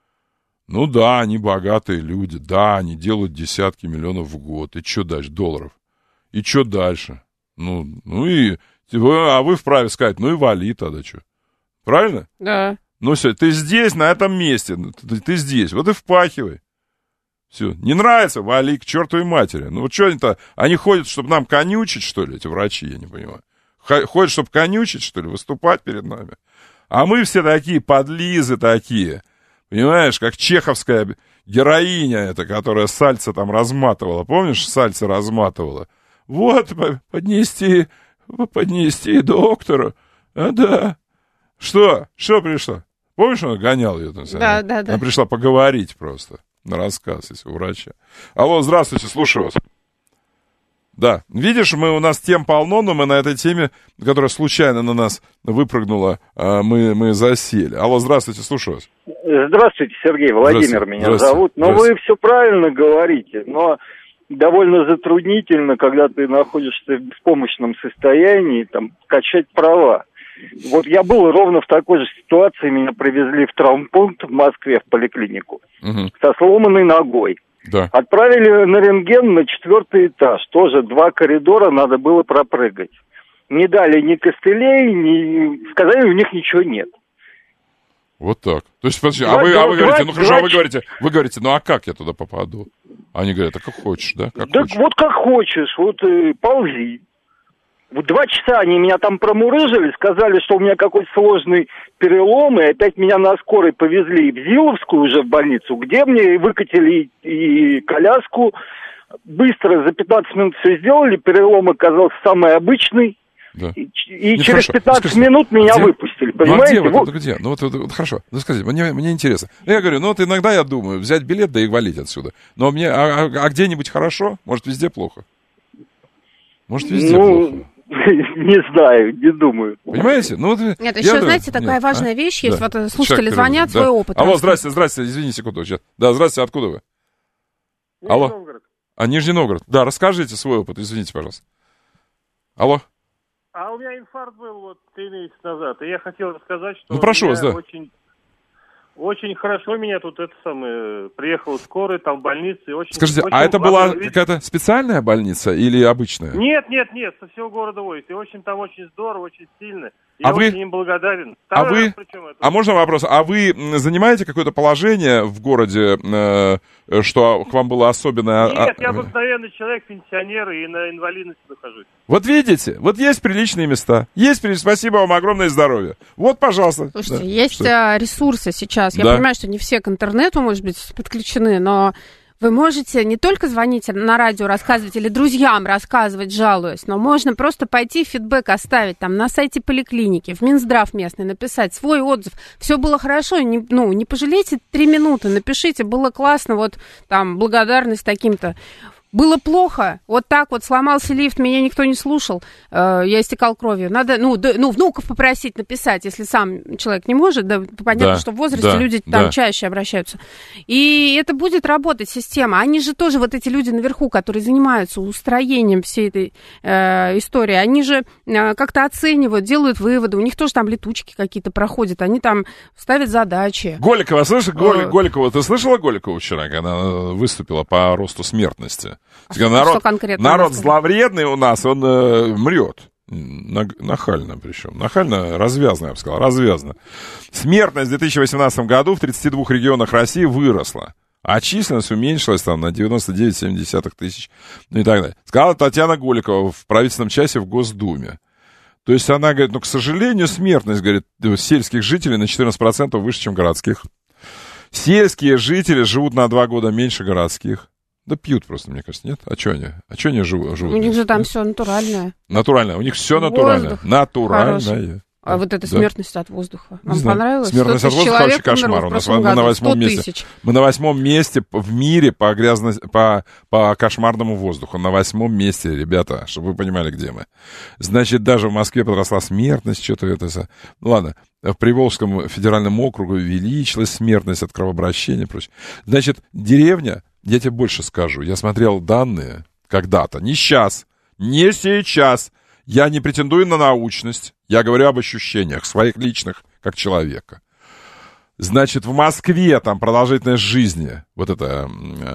Ну да, они богатые люди, да, они делают десятки миллионов в год. И чё дальше? Долларов. И чё дальше? Ну, ну и... А вы вправе сказать, ну и вали тогда чё? Правильно? Да. Ну все, ты здесь, на этом месте, ты, ты здесь, вот и впахивай. Все, не нравится, вали к чертовой матери. Ну вот что они-то, они ходят, чтобы нам конючить, что ли, эти врачи, я не понимаю. Ходят, чтобы конючить, что ли, выступать перед нами. А мы все такие подлизы такие, понимаешь, как чеховская героиня эта, которая сальце там разматывала, помнишь, сальце разматывала? Вот, поднести, поднести доктору, а да. Что? Что пришло? Помнишь, он гонял ее? Там, да, она, да, да. Она пришла поговорить просто. На рассказ, если у врача. Алло, здравствуйте, слушаю вас. Да, видишь, мы, у нас тем полно, но мы на этой теме, которая случайно на нас выпрыгнула, мы, мы засели. Алло, здравствуйте, слушаю вас. Здравствуйте, Сергей, Владимир меня зовут. Но вы все правильно говорите, но довольно затруднительно, когда ты находишься в беспомощном состоянии, там, качать права. Вот я был ровно в такой же ситуации, меня привезли в травмпункт в Москве, в поликлинику, угу. со сломанной ногой. Да. Отправили на рентген на четвертый этаж, тоже два коридора надо было пропрыгать. Не дали ни костылей, ни... сказали, у них ничего нет. Вот так. То есть, подожди, два, а, вы, два, а вы говорите, ну хорошо, два, а вы говорите, вы говорите, ну а как я туда попаду? Они говорят, а как хочешь, да? Как да хочешь. Вот как хочешь, вот э, ползи. Вот два часа они меня там промурыжили, сказали, что у меня какой-то сложный перелом, и опять меня на скорой повезли в Зиловскую уже в больницу, где мне выкатили и, и коляску. Быстро, за пятнадцать минут все сделали, перелом оказался самый обычный. Да. И, и через хорошо. пятнадцать Скажите, минут меня где? выпустили, понимаете? Ну, а где? Вот. Вот, где? Ну, вот, вот, вот, хорошо, ну, скажите, мне, мне интересно. Я говорю, ну, вот иногда я думаю, взять билет, да и валить отсюда. Но мне, а, а, а где-нибудь хорошо? Может, везде плохо? Может, везде ну... плохо? Не знаю, не думаю. Понимаете? Ну, вот, нет, еще, знаете, думаю, такая нет, важная а? вещь есть. Да. Вот слушатели звонят, свой да. опыт. Алло, здрасте, здрасте, извини секунду. Да, здрасте, откуда вы? Нижний Алло. Новгород. А, Нижний Новгород. Да, расскажите свой опыт, извините, пожалуйста. Алло. А у меня инфаркт был вот три месяца назад, и я хотел рассказать, что ну, прошу вас, да. очень... Очень хорошо меня тут это самое, приехала скорая, там в больнице. Очень, Скажите, очень а это была видеть... какая-то специальная больница или обычная? Нет, нет, нет, со всего города возят. И очень там очень здорово, очень сильно. Я а очень вы... им благодарен. Второй а вы... Причем, это... А можно вопрос? А вы занимаете какое-то положение в городе, э, что к вам было особенное... Нет, я обыкновенный человек, пенсионер, и на инвалидности нахожусь. Вот видите, вот есть приличные места. Есть приличные. Спасибо вам, огромное здоровье. Вот, пожалуйста. Слушайте, да. есть что? ресурсы сейчас. Я да. понимаю, что не все к интернету, может быть, подключены, но вы можете не только звонить на радио, рассказывать или друзьям рассказывать, жалуясь, но можно просто пойти фидбэк оставить там на сайте поликлиники, в Минздрав местный, написать свой отзыв. Все было хорошо, не, ну, не пожалейте три минуты, напишите, было классно, вот там благодарность таким-то. Было плохо, вот так вот сломался лифт, меня никто не слушал, э, я истекал кровью. Надо, ну, да, ну, внуков попросить написать, если сам человек не может, да, понятно, да, что в возрасте да, люди там да. чаще обращаются. И это будет работать система. Они же тоже, вот эти люди наверху, которые занимаются устроением всей этой э, истории, они же э, как-то оценивают, делают выводы, у них тоже там летучки какие-то проходят, они там ставят задачи. Голикова, слышишь, Голь, Голикова, ты слышала Голикову вчера, когда она выступила по росту смертности? А народ, народ зловредный у нас, он э, мрет. Нахально причем. Нахально, развязно, я бы сказал, развязно. Смертность в две тысячи восемнадцатом году в тридцати двух регионах России выросла, а численность уменьшилась там на девяносто девять целых семь десятых тысяч, ну и так далее. Сказала Татьяна Голикова в правительственном часе в Госдуме. То есть она говорит, ну, к сожалению, смертность, говорит, сельских жителей на четырнадцать процентов выше, чем городских. Сельские жители живут на два года меньше городских. Да пьют просто, мне кажется, нет? А что они? А что они живут? У них же там все натуральное. Натуральное. У них все натуральное. Натуральное. А вот эта смертность да. от воздуха. Вам знаю. Понравилось? Смертность от воздуха вообще кошмар. У нас мы на восьмом месте. Мы на восьмом месте в мире по, грязно... по, по кошмарному воздуху. На восьмом месте, ребята, чтобы вы понимали, где мы. Значит, даже в Москве подросла смертность, что-то это... Ну ладно, в Приволжском федеральном округе увеличилась смертность от кровообращения и прочее. Значит, деревня, я тебе больше скажу, я смотрел данные когда-то, не сейчас, не сейчас. Я не претендую на научность, я говорю об ощущениях своих личных, как человека. Значит, в Москве там продолжительность жизни, вот это,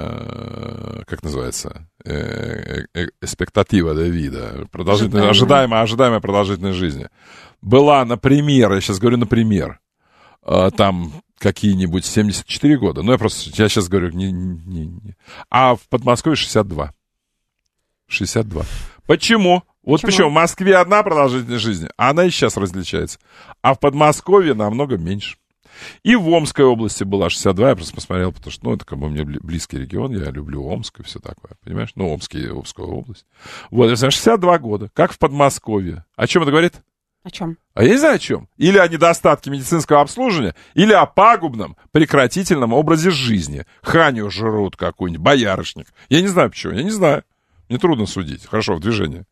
э, как называется, э, э, экспектатива де вида, продолжительность, ожидаемая, ожидаемая продолжительность жизни, была, например, я сейчас говорю, например, э, там какие-нибудь семьдесят четыре года, ну я просто, я сейчас говорю, не, не, не. А в Подмосковье шестьдесят два. шестьдесят два. Почему? Вот почему в Москве одна продолжительность жизни, а она и сейчас различается. А в Подмосковье намного меньше. И в Омской области была шестьдесят два, я просто посмотрел, потому что, ну, это как бы мне близкий регион, я люблю Омск и все такое, понимаешь? Ну, Омский, Омская область. Вот, шестьдесят два года, как в Подмосковье. О чем это говорит? О чем? А я не знаю о чем. Или о недостатке медицинского обслуживания, или о пагубном, прекратительном образе жизни. Ханю жрут какой-нибудь, боярышник. Я не знаю почему, я не знаю. Мне трудно судить. Хорошо, в движении.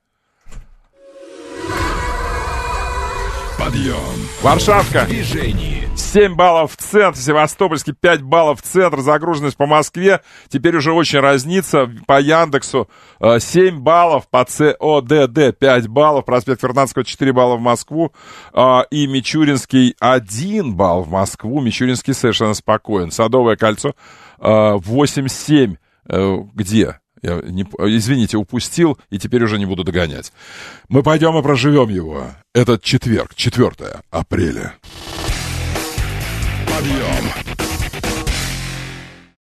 Подъем. Варшавка. Движение. семь баллов в центр. Севастопольский пять баллов в центр. Загруженность по Москве теперь уже очень разнится. По Яндексу семь баллов. По ЦОДД пять баллов. Проспект Вернадского четыре балла в Москву. И Мичуринский один балл в Москву. Мичуринский совершенно спокоен. Садовое кольцо восемь семь. Где? Я не, извините, упустил, и теперь уже не буду догонять. Мы пойдем и проживем его. Этот четверг, четвёртого апреля. Подъем.